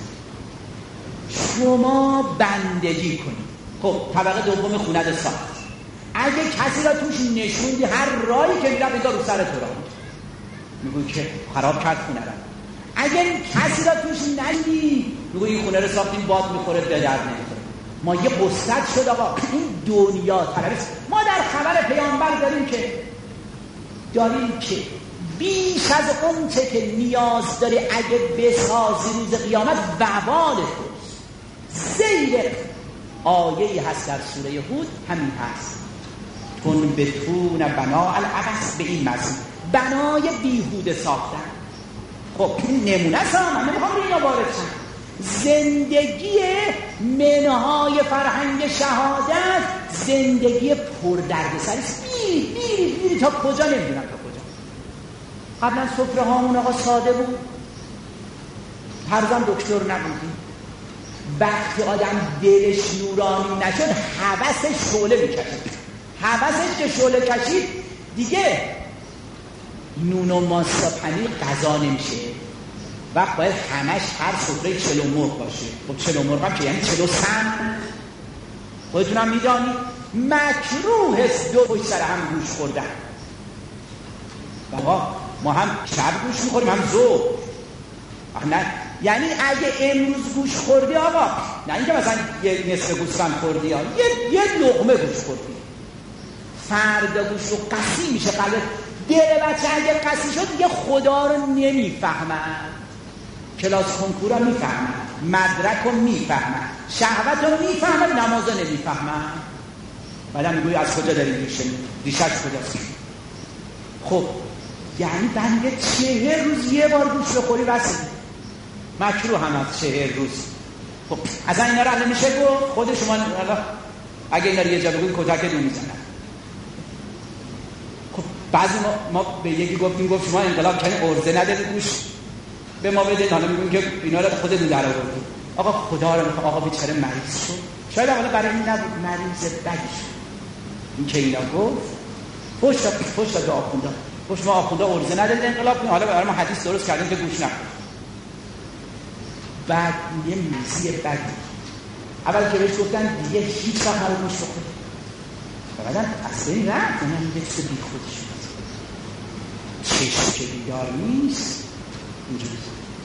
شما بندگی کنید. خب طبقه دوم خونت ساخت، اگه کسی را توش نشوندی هر راهی که میره بذار رو سر تو را میگوی که خراب کرد خونه را. اگه کسی را توش ندی میگوی این خونه رو ساختیم باد میخوره به درد نمیخوره. ما یه قصد شد آقا این دنیا طلبی. ما در خبر پیامبر داریم که داریم که بیش از اون چه که نیاز داری اگه بسازی روز قیامت وبال توست. زیر آیه‌ای هست در سوره هود همین هست تون بتون بنا العبث، به این معنی بنای بیهوده ساختن. خب این نمونه است، من نمیخوام روی اینا وارد شم. زندگی منهای فرهنگ شهادت زندگی پر دردسر است. میری میری میری تا کجا نمیدونم تا کجا. قبلا سفره هامون آقا ساده بود، هرزم دکتر نبودیم. وقتی آدم دلش نورانی نشد هوسش شعله میکشید. هوسش که شعله کشید دیگه نون و ماست و پنیر غذا نمیشه. وقت باید همش هر سفره چلو مرغ باشه. خب چلو مرغ هم که یعنی چلو سم. خودتونم میدانید مکروه است دو پشت سر هم گوش خوردن. آقا ما هم شب گوش میخوریم هم ظهر. نه یعنی اگه امروز گوش خوردی آقا، نه اینکه مثلا یه نصف گوشتم خوردی یا یه, یه لقمه گوش خوردی، فردا گوش رو قسی میشه. قلب دل بچه اگه قسی شد دیگه خدا رو نمیفهمن، کلاس کنکور رو میفهمن، مدرک رو میفهمن، شهوت رو میفهمن، نماز رو نمیفهمن. بعدم میگوی از کجا داری ریشه ریشش کجاست؟ خب یعنی بنده چهر روز یه بار گوش بخوری بسید مکروه هم از چهر روز. خب از اینا رو الان میشه گفت خود شما اگه اینا رو یه جا بگوید کتکتون میزنن. خب بعضی ما, ما به یکی گفتیم گفت شما انقلاب کنی ارزه نداری گوش به ما بدید، حالا میگیم که اینا رو خودتون در آوردید. آقا خدا رو میخواد، آقا بیچاره مریض شد، شاید اولا برای این نبود مریض بدی شد. این که اینا گفت پشت پشت دو آخونده پشت ما آخونده ارزه ندارید انقلاب کنید، حالا برای ما حدیث درست کردیم که گوش نکن. بعد یه موزی بدی اول که بهش گفتن دیگه هیچ وقت نباید گوش بخوری، بعدا اصلا این رفت اونم یه چیز بی خودی شد. چشم که بیدار نیست اینجوری.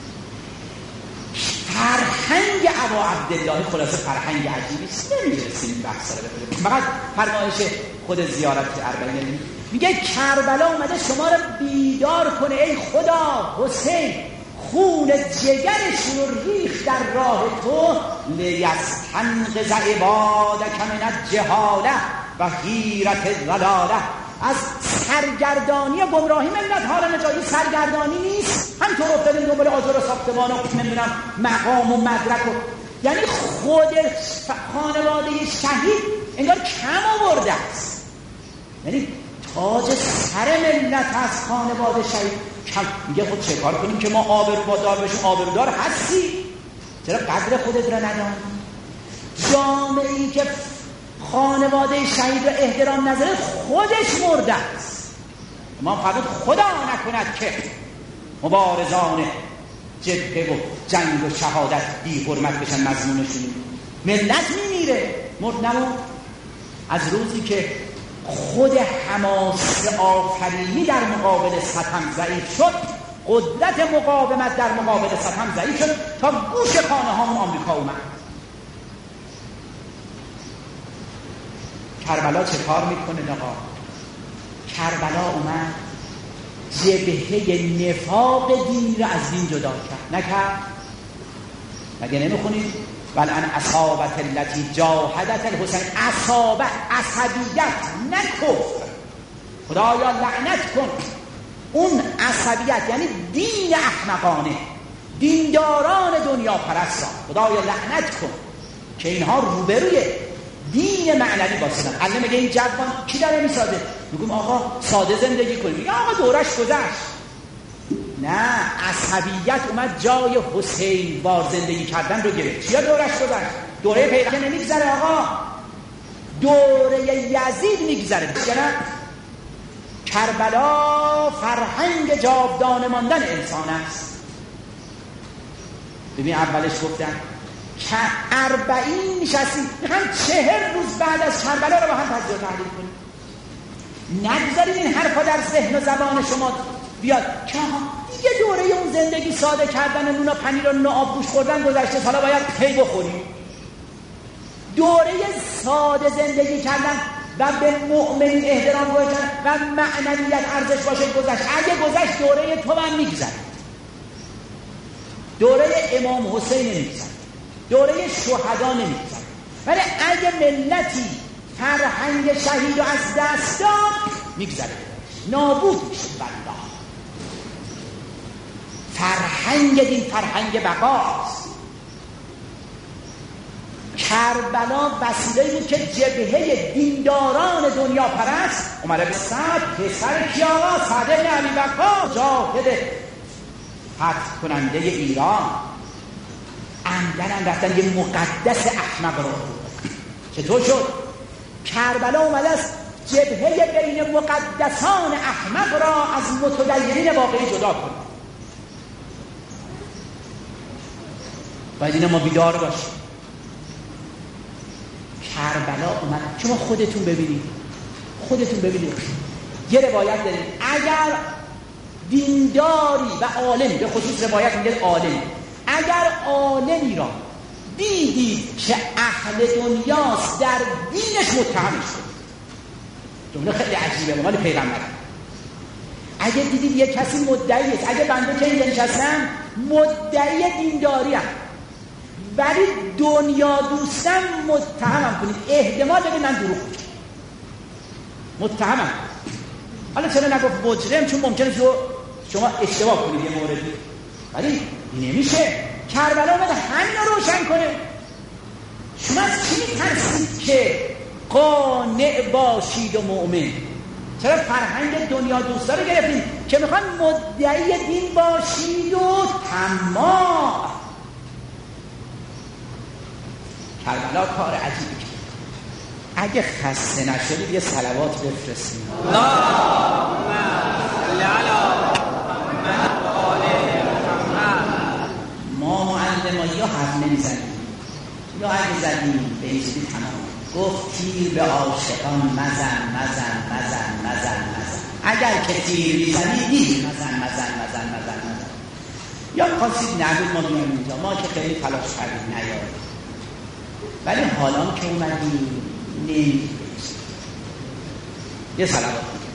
فرهنگ ابا عبدالله خلاصه فرهنگ عجیبی است، نمیرسیم این بحث رو بکنیم. فقط فرمایش خود زیارت اربعین میگه کربلا اومده شما رو بیدار کنه. ای خدا حسین خون جگرشون رو ریخت در راه تو، لیستنقذ عبادک من الجهاله و حیرت الضلاله. از سرگردانی گمراهی ملت حال نجاتی سرگردانی نیست. همینطور افتادیم دنبال آجر و ساختمان و نمیدونم مقام و مدرک و یعنی خود خانواده شهید انگار کم آورده است. یعنی تاج سر ملت از خانواده شهید کم. میگه خود چه کار کنیم که ما آبرودار بشیم؟ آبرودار هستی، چرا قدر خودت را ندانی؟ جامعه‌ای که خانواده شهید و احترام نذاره خودش مرده است. ما فقط خدا نکند که مبارزان جبهه و جنگ و شهادت بی حرمت بشن مضمونشون. ملت میمیره، مرد نمون. از روزی که خود حماس آفرینی در مقابل ستم ضعیف شد، قدرت مقاومت در مقابل ستم ضعیف شد تا گوش خانه هامون آمریکا اومد. کربلا چه کار میکنه آقا؟ کربلا اومد جبهه نفاق دین را از دین جدا کرد. نکرد؟ مگه نمیخونید والان اصابت التي جاهدت الحسین؟ اصابت عصبیت نه کفر. خدایا لعنت کن اون عصبیت، یعنی دین احمقانه، دینداران دنیا پرست را خدایا لعنت کن که اینها روبروی دین معنوی باسدن. الان میگه این جوان کی داره میساده؟ میگم آقا ساده زندگی کنیم. میگه آقا دورش گذشت. نه، عصبیت اومد جای حسین بار زندگی کردن رو گرفت. چیا دورش گذشت؟ دوره پیغمبر نمیگذره آقا، دوره یزید میگذره. نه، کربلا فرهنگ جاودانه ماندن انسان است. ببین اولش گفتن که اربعین نشستیم، میخوایم چهر روز بعد از کربلا رو با هم تجزیه و تحلیل کنیم. نگذارید این حرفا در ذهن و زبان شما بیاد که دیگه دوره اون زندگی ساده کردن نون و پنیر و نون آب گوش خوردن گذشته، حالا باید پی بخوریم. دوره ساده زندگی کردن و به مؤمنین احترام گذاشتن و معنویت ارزش باشه گذشت. اگه گذشت دوره تو من میگذرد، دوره امام حسین نمیگذرد، دوره شهدا نمیگذرد. ولی اگه ملتی فرهنگ شهید رو از دست داد میگذره، نابود میشه. والله فرهنگ دین فرهنگ بقاست. کربلا وسیله‌ای بود که جبهه دینداران دنیا پرست عمر بن سعد پسر کی آقا؟ سعد بن ابی وقاص جاهد فتح کننده ایران عمدن رفتن یه مقدس احمق رو. چطور شد؟ کربلا اومده است جبهه بین مقدسان احمق را از متدینین واقعی جدا کنه. باید این ما بیدار باشیم. کربلا اومد. شما خودتون ببینید، خودتون ببینید یه روایت داریم اگر دینداری و عالم، به خصوص روایت میگه عالم، اگر عالمی را دیدید که اهل دنیاست در دینش متهم شد، جمله خیلی عجیبه به مال پیغمبر. اگه دیدید یک کسی مدعی است، اگه بنده که اینجا نشستم مدعی دینداری ام ولی دنیا دوستم متهمم کنید، احتمال بده من دروغ میگم، متهمم. حالا چرا نگفت مجرم؟ چون ممکنه شما اشتباه کنید یه موردی، ولی نمیشه. کربلا اومده همین رو روشن کنه. شما از چی میترسید که قانع باشید و مؤمن؟ چرا فرهنگ دنیا دوستا رو گرفتید که میخوان مدعی دین باشید و طماع؟ کربلا کار عجیبی کرد. اگه خسته نشدید یه صلوات بفرستید. ما معلمایی ها حرف نمیزنیم، یا اگه زدیم به این چیزی تمام. گفت تیر به عاشقان مزن مزن مزن مزن مزن. اگر که تیر میزنی دیر مزن مزن مزن مزن مزن. یا خواستید نگید ما بیایم اینجا، ما که خیلی تلاش کردیم نیاریم، ولی حالا که اومدیم نمیدیم. یه صلوات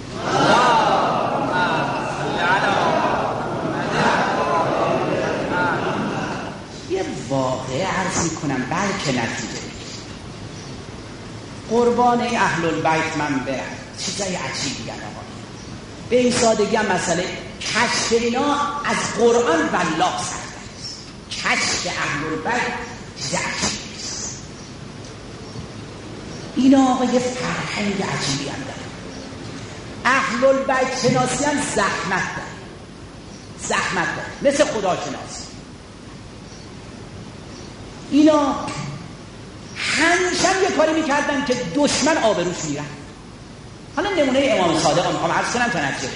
یه واقعه عرض کنم بلکه نتیجه قربان اهل البیت من برم. چیزای عجیبی هم آقا، به این سادگی هم مسئله کشف اینا از قرآن والله سخت است. کشف اهل البیت چیز عجیبی است. اینا آقا یه فرهنگ عجیبی هم داره. اهل البیت شناسی هم زحمت داره، زحمت داره مثل خدا شناسی. اینا همیشه یه کاری میکردن که دشمن آبروش میرن. حالا نمونه امام صادق میخوام عرض کنم تا نتیجه.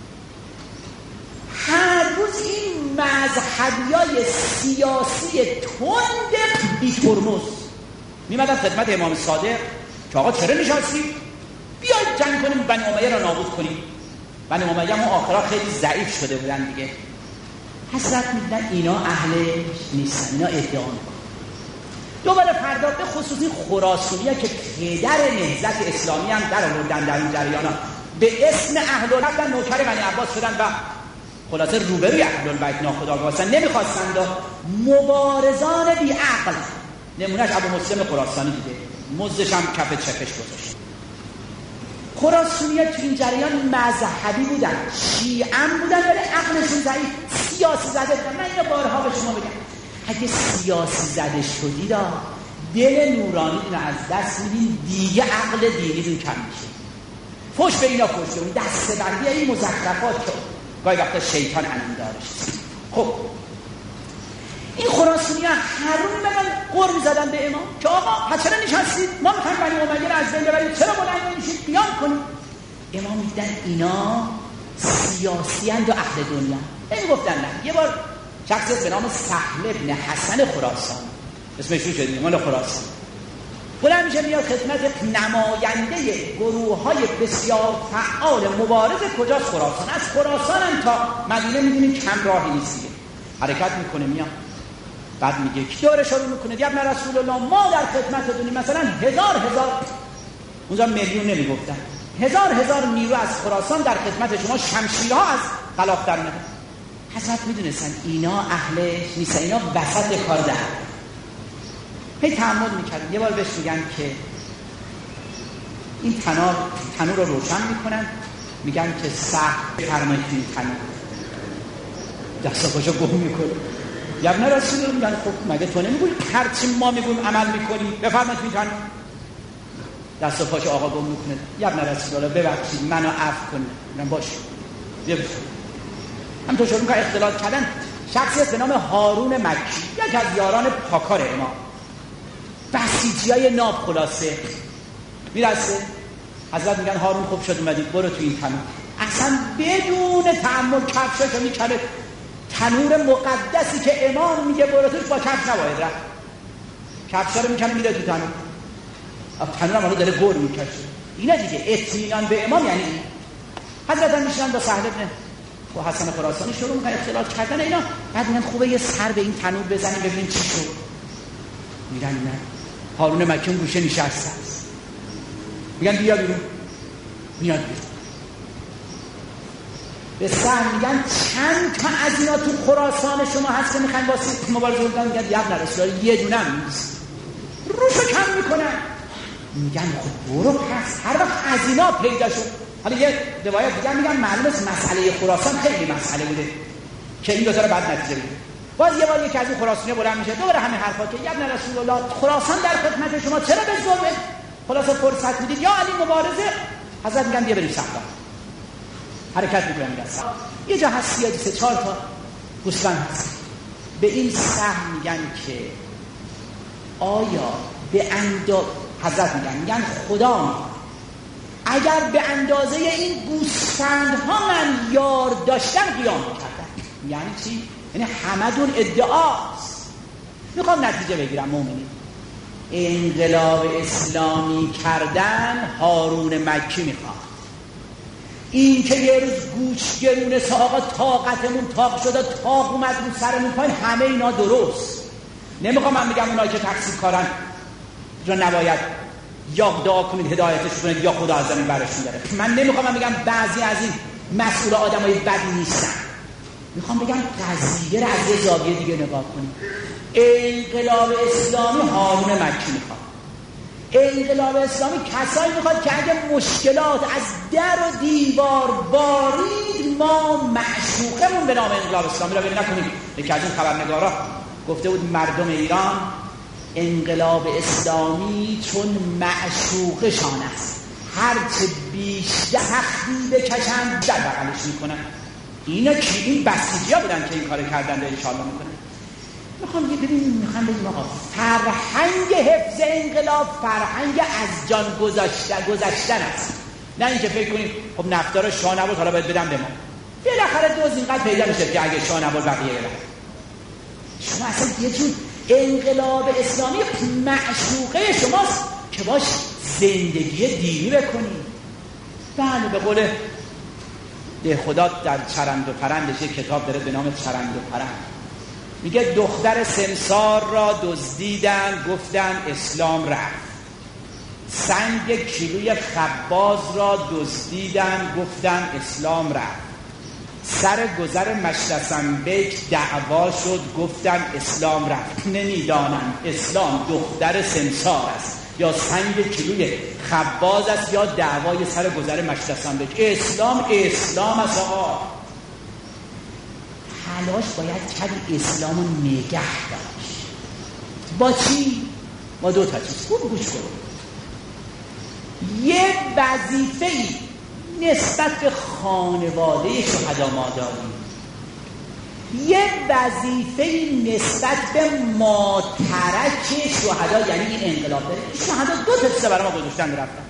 هر روز این مذهبیای سیاسی تند بی ترمز میمدن خدمت امام صادق که آقا چرا نشستی؟ بیاید جنگ کنیم بنی امیه را نابود کنیم. بنی امیه هم آخرا خیلی ضعیف شده بودن دیگه. حضرت میدن اینا اهل نیستن، اینا ادعا میکنن. دوباره فردا به خصوصی خراسانی‌ها که پدر نهضت اسلامی هم در آوردن در این جریانا به اسم اهل البیت نوکر بنی عباس شدن و خلاصه روبروی اهل البیت ناخودآگاه هستن، نمیخواستند مبارزان بی عقل. نمونهش ابو مسلم خراسانی دیگه، مزدش هم کف چپش گذاشت. خراسانی‌ها تو این جریان مذهبی بودن، شیعه بودن ولی عقلشون ضعیف، سیاسی زده بودن. من اینو بارها به شما بگم اگه سیاسی زده شدید دل نورانی رو از دست میدین، دیگه عقل دینیتون کم میشه. فوش به اینا فوش کنید، دسته بندی این مزخرفات که گاهی وقتا شیطان عنان دارش. خب این خراسانی ها هر رو میمدن قر میزدن به امام که آقا چرا نشستید؟ ما میخوایم بنی امیه رو از بین ببرید، چرا بلند نمیشید؟ قیام کنید. امام میدن اینا سیاسی اند و اهل دنیا. این گفتن نه. یه بار شخصی به نام سهل ابن حسن خراسان، اسمش رو شدید مال خراسان، بلند میشه میاد خدمت نماینده گروه های بسیار فعال مبارز. کجاست؟ خراسان. از خراسان تا مدینه میدونیم کم راهی نیست، حرکت میکنه میاد. بعد میگه کی دورش رو میکنه یا ابن رسول الله ما در خدمتتونیم، مثلا هزار هزار، اونجا میلیون نمیگفتن، هزار هزار نیرو از خراسان در خدمت شما، شمشیرها از غلاف در میاد. حضرت میدونستن اینا اهل نیستن، اینا وسط کار در هی تحمل میکردن. یه بار بهش میگن که این تنور تنور رو روشن میکنن، میگن که سخت فرمایید این تنور، دستا پاشو گم میکنه. یا ابن رسول الله میگن خب مگه تو نمیگویی هرچی ما میگویم عمل میکنی، بفرمایید این تنور. دستا پاشو آقا گم میکنه. یا ابن رسول الله ببخشید منو عفو کنید. میگن باشه بیا. همینطور شروع میکنه اختلاط کردن. شخصی به نام هارون مکی، یک از یاران پاکار امام، بسیجیای ناب خلاصه میرسه. حضرت میگن هارون خوب شد اومدی، برو تو این تنور. اصلا بدون تأمل کفشاشو میکنه. تنور مقدسی که امام میگه برو توش، با کفش نباید رفت. کفشا رو میکنه میره تو تنور. تنور هم داره گور میکشه. اینا دیگه اطمینان به امام یعنی این. حضرت هم میشنن با سهل ابن و حسن خراسانی شروع میکنه اختلاط کردن اینا. بعد میگن خوبه یه سر به این تنور بزنیم ببینیم چی شد. میگن نه، هارون مکی گوشه نشسته است. میگن بیا بیرون. میاد بیرون. به سهل میگن چند تا از اینا تو خراسان شما هست که میخواین واسه مبارزه بودن؟ میگن یبن رسول الله یه دونه هم نیست. روشو کم میکنن. میگن خب برو پس هر وقت از اینا پیدا شد. حالا یه روایت دیگه میگن معلومه مسئله خراسان خیلی مسئله بوده که این دو تا رو بعد نتیجه بگیره. باز یه بار یکی از این خراسانی‌ها بلند میشه دوباره همین حرفا که ابن رسول الله خراسان در خدمت شما، چرا به ظلم خلاصه فرصت میدید یا علی مبارزه؟ حضرت میگن بیا بریم صحرا. حرکت میکنن میگن صحرا. یه جا هست یا سه چهار تا گوسفند هست. به این سهم میگن که آیا به اندازه، حضرت میگن میگن خدا اگر به اندازه این گوسفندها من یار داشتم قیام میکردم. یعنی چی؟ یعنی همدون ادعاست. میخوام نتیجه بگیرم مومنین. انقلاب اسلامی کردن هارون مکی میخواد. این که یه روز گوش گرونه ساقا طاقتمون طاق شده، طاق اومد رو سرمون پایین، همه اینا درست. نمیخوام من بگم اونایی که تقصیر کارن رو نباید یا دعا کنید هدایتش کنید یا خدا از زمین برشون داره. من نمیخوام من بگم بعضی از این مسئول آدمای بدی نیستن. میخوام بگم قضیه رو از یه زاویه دیگه نگاه کنیم. انقلاب اسلامی هارون مکی میخواد. انقلاب اسلامی کسایی میخواد که اگه مشکلات از در و دیوار بارید، ما معشوقمون به نام انقلاب اسلامی رو ببین نکنیم. یکی از این خبرنگارا گفته بود مردم ایران انقلاب اسلامی چون معشوقشان است، هرچه بیشتر حقی بکشن در بغلش میکنن. اینا کی؟ این بسیجی ها بودن که این کار کردن رو انشاءالله میکنن. میخوام یه ببینیم، میخوام بگیم آقا فرهنگ حفظ انقلاب فرهنگ از جان گذاشتن گذاشتن است، نه اینکه فکر کنیم خب نفتار شاه نبود حالا باید بدم به ما. بالاخره دوز اینقدر پیدا میشه که اگه شاه نبود بقیه بدن. شما اصلا یه جور انقلاب اسلامی معشوقه شماست که باش زندگی دینی بکنید. بله به قول ده خدا در چرند و پرندش یک کتاب داره به نام چرند و پرند، میگه دختر سمسار را دزدیدن گفتن اسلام رفت، سنگ کیلوی خباز را دزدیدن گفتن اسلام رفت، سر گذر مشرسن بیک دعوا شد گفتن اسلام رفت. نمیدانم اسلام دختر سمسار است یا سنگ کیلوی خباز است یا دعوای سر گذر مشرسن بیک. اسلام اسلام است آقا. تلاش باید کرد اسلامو نگه داشت. با چی؟ با دو تا چیز. خوب گوش کن. یه وظیفه‌ای نسبت به خانواده شهدا ما داریم، یه وظیفه‌ای نسبت به ماترک شهدا یعنی این انقلاب داره. شهدا دو تا چیز برای ما گذاشتن رفتن.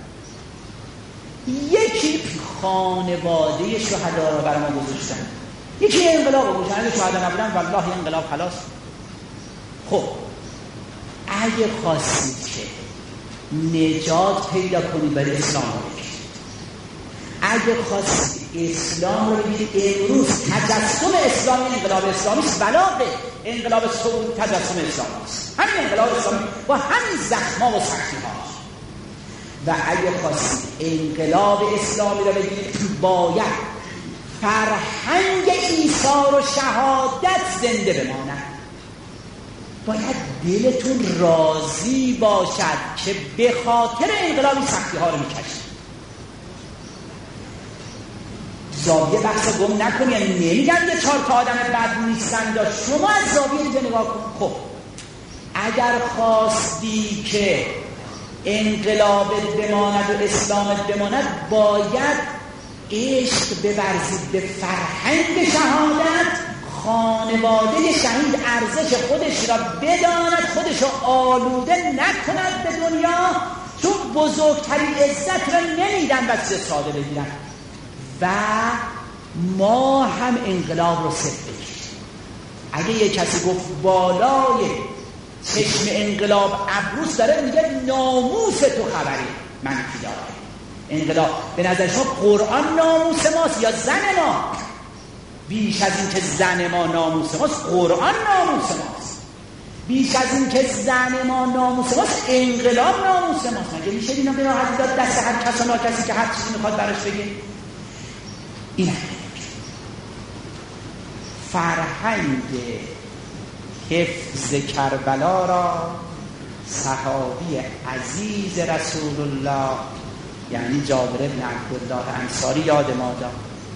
یکی خانواده شهدا رو برای ما گذاشتن، یکی انقلاب رو گذاشتن. اگه شهدا نبودن والله انقلاب خلاص. خب اگه خواستید که نجات پیدا کنید برای اسلام، اگه خواستید اسلام رو بگید امروز تجسم اسلامی انقلاب اسلامی است، بلاغه انقلاب سعود تجسم اسلامی است. همین انقلاب اسلامی با همین زخم‌ها و سختی‌هاش. و اگه خواستید انقلاب اسلامی رو بگید باید فرهنگ ایثار و شهادت زنده بماند. باید دلتون راضی باشد که به خاطر انقلابی سختی ها رو میکشید. زاویه بحث گم نکنی، یعنی نمیگن یه چهار تا آدم بد نیستن، دا شما از زاویه دیگه نگاه کن. خب اگر خواستی که انقلابت بماند و اسلامت بماند باید عشق بورزید به فرهنگ شهادت، خانواده شهید ارزش خودش را بداند، خودش را آلوده نکند به دنیا، چون بزرگترین عزت را نمیدن بچه ساده بگیرن. و ما هم انقلاب رو صفت بگیریم. اگه یه کسی گفت بالای چشم انقلاب ابروس داره، میگه ناموس تو خبری منفی داره. انقلاب به نظر شما قرآن ناموس ماست یا زن ما؟ بیش از این که زن ما ناموس ماست قرآن ناموس ماست. بیش از این که زن ما ناموس ماست انقلاب ناموس ماست. مگه میشه اینا به راحتی داد دست هر کس و ناکسی که هر چیزی میخواد براش بگه؟ این فرهنگ حفظ کربلا را صحابی عزیز رسول الله یعنی جابر بن عبدالله انصاری یاد ما داد.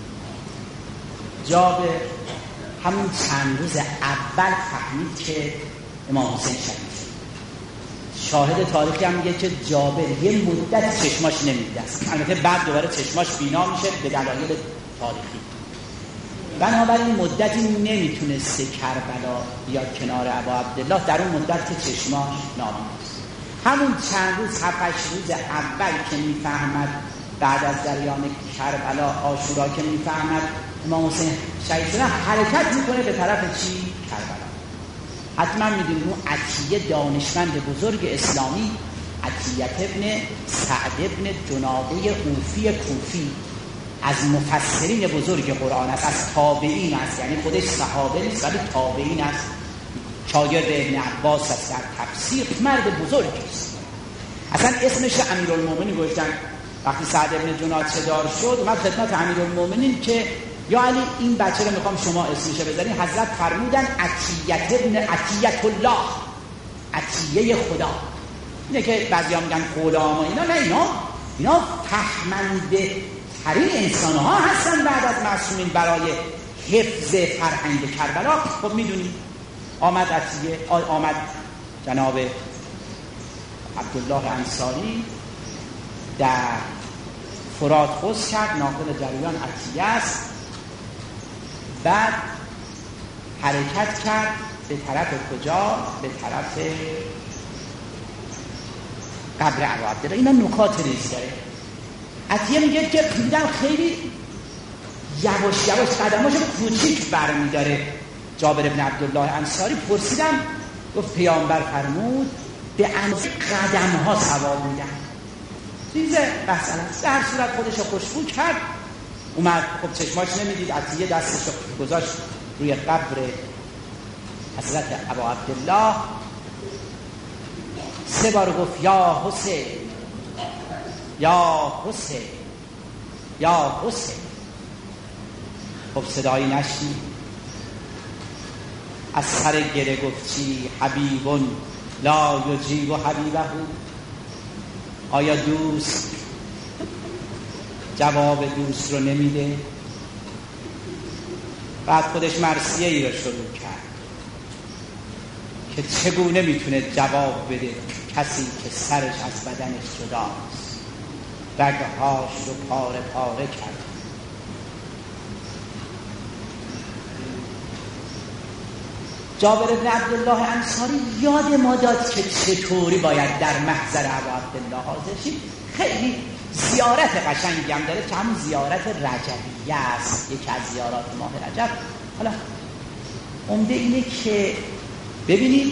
جابر همون چند روز اول فهمید که امام حسین شهید. شاهد تاریخی هم میگه که جابر یه مدت چشماش نمیده است، البته بعد دوباره چشماش بینا میشه به دلایل تاریخی. بنابراین مدتی نمیتونسته کربلا بیاد کنار ابا عبدالله، در اون مدت که چشماش نابینا است. همون چند روز هفتش روز اول که میفهمد بعد از جریان کربلا عاشورا که میفهمد امام حسین شهید شدن، حرکت میکنه به طرف چی؟ کربلا. حتما میدونید اون عطیه دانشمند بزرگ اسلامی، عطیه ابن سعد ابن جناده اوفی کوفی، از مفسرین بزرگ قرآن است، از تابعین است، یعنی خودش صحابه نیست ولی تابعین است، شاگرد ابن عباس است در تفسیر، مرد بزرگی است. اصلا اسمش امیرالمومنین گفتن. وقتی سعد ابن جناده دار شد اومد خدمت امیرالمومنین که یا علی این بچه رو میخوام شما اسمش بذارین. حضرت فرمودن عطیه ابن عطیه الله، عطیه خدا. اینه که بعضیا میگن غلام و اینا، نه، اینا اینا فهمنده ترین انسان ها هستن بعد از معصومین برای حفظ فرهنگ کربلا. خب میدونید آمد عطیه، آمد جناب عبدالله انصاری در فرات خست کرد، ناقل جریان عطیه است. بعد حرکت کرد به طرف کجا؟ به طرف قبر ابا عبدالله. اینا نکات ریز داره. عطیه میگه که دیدم خیلی یواش یواش قدماشو کوچیک برمی داره جابر بن عبدالله انصاری. پرسیدم، گفت پیامبر فرمود به اندازه قدم ها ثواب میدن. چیزه مثلا در صورت خودشو خوشبو کرد، اومد. خب چشماش نمیدید. عطیه دستشو گذاشت روی قبر حضرت ابا عبدالله، سه بار گفت یا حسین یا حسین یا حسین. خب صدایی نشنید. از سر گره گفت چی؟ حبیبون لا یجیب حبیبه. آیا دوست جواب دوست رو نمیده؟ بعد خودش مرثیه ای رو شروع کرد که چگونه میتونه جواب بده کسی که سرش از بدنش جداست، رگهاش رو پاره پاره کرد. جابر بن عبدالله انصاری یاد ما داد که چطوری باید در محضر ابا عبدالله حاضر شیم. خیلی زیارت قشنگی هم داره که همون زیارت رجبیه است، یکی از زیارات ماه رجب. حالا عمده اینه که ببینید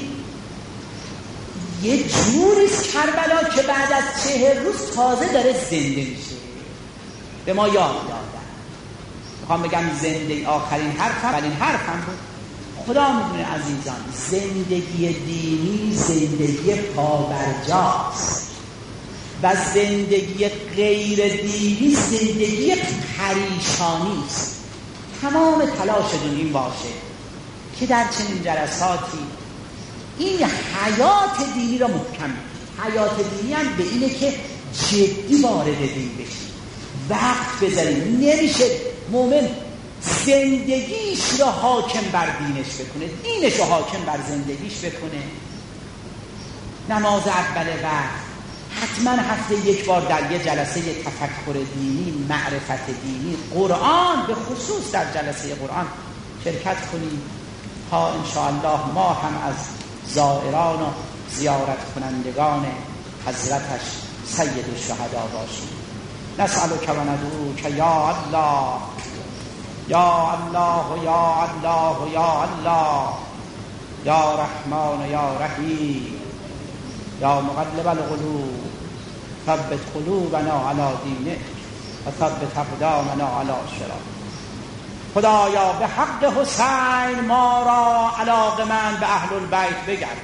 یه جوریست کربلا که بعد از چهل روز تازه داره زنده میشه. به ما یاد دادن میخوام بگم زنده آخرین حرفم اولین حرفم بود. خدا میدونه عزیزان زندگی دینی زندگی پابرجاست و زندگی غیر دینی زندگی پریشانی است. تمام تلاشتون این باشه که در چنین جلساتی این حیات دینی را محکم کنید. حیات دینی هم به اینه که جدی وارد دین بشید، وقت بذارید. نمیشه مؤمن زندگیش را حاکم بر دینش بکنه، دینش را حاکم بر زندگیش بکنه. نماز اول وقت حتما هفته یک بار در یه جلسه تفکر دینی، معرفت دینی، قرآن به خصوص در جلسه قرآن شرکت کنید تا انشاءالله ما هم از زائران و زیارت کنندگان حضرتش سید الشهدا باشیم. نسألک و ندعوک یا الله یا الله یا الله یا الله یا رحمان یا رحیم یا مقلب القلوب ثبت قلوبنا علی دینک و ثبت اقدامنا علی شرایعک. خدایا به حق حسین ما را علاقه‌مند به اهل البیت بگرد.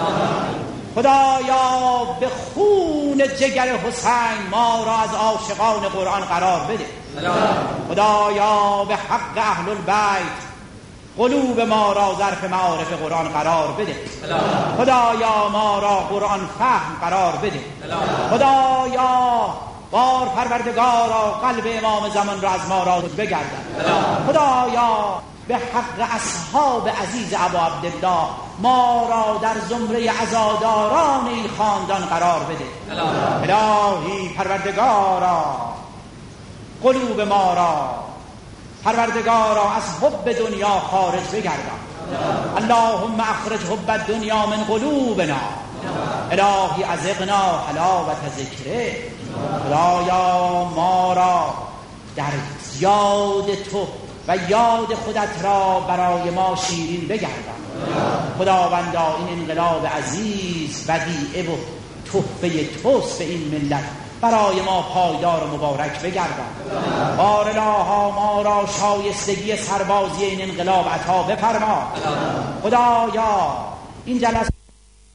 خدایا به خون جگر حسین ما را از عاشقان قرآن قرار بده. خدایا به حق اهل البیت قلوب ما را ظرف معارف قرآن قرار بده. خدایا ما را قرآن فهم قرار بده. خدایا بار پروردگارا قلب امام زمان را از ما را بگردن. خدایا به حق اصحاب عزیز ابا عبدالله ما را در زمره عزاداران این خاندان قرار بده. الهی پروردگارا قلوب ما را پروردگارا از حب دنیا خارج بگردان. اللهم اخرج حب الدنیا من قلوبنا. الهی ازقنا حلاوت ذکره. خدایا ما را در یاد تو و یاد خودت را برای ما شیرین بگردان. خداوندا این انقلاب عزیز ودیعه و تحفه توست به این ملت برای ما پایدار و مبارک بگردان. بار الها ما را شایستگی سربازی این انقلاب عطا بفرما. خدایا این جلسه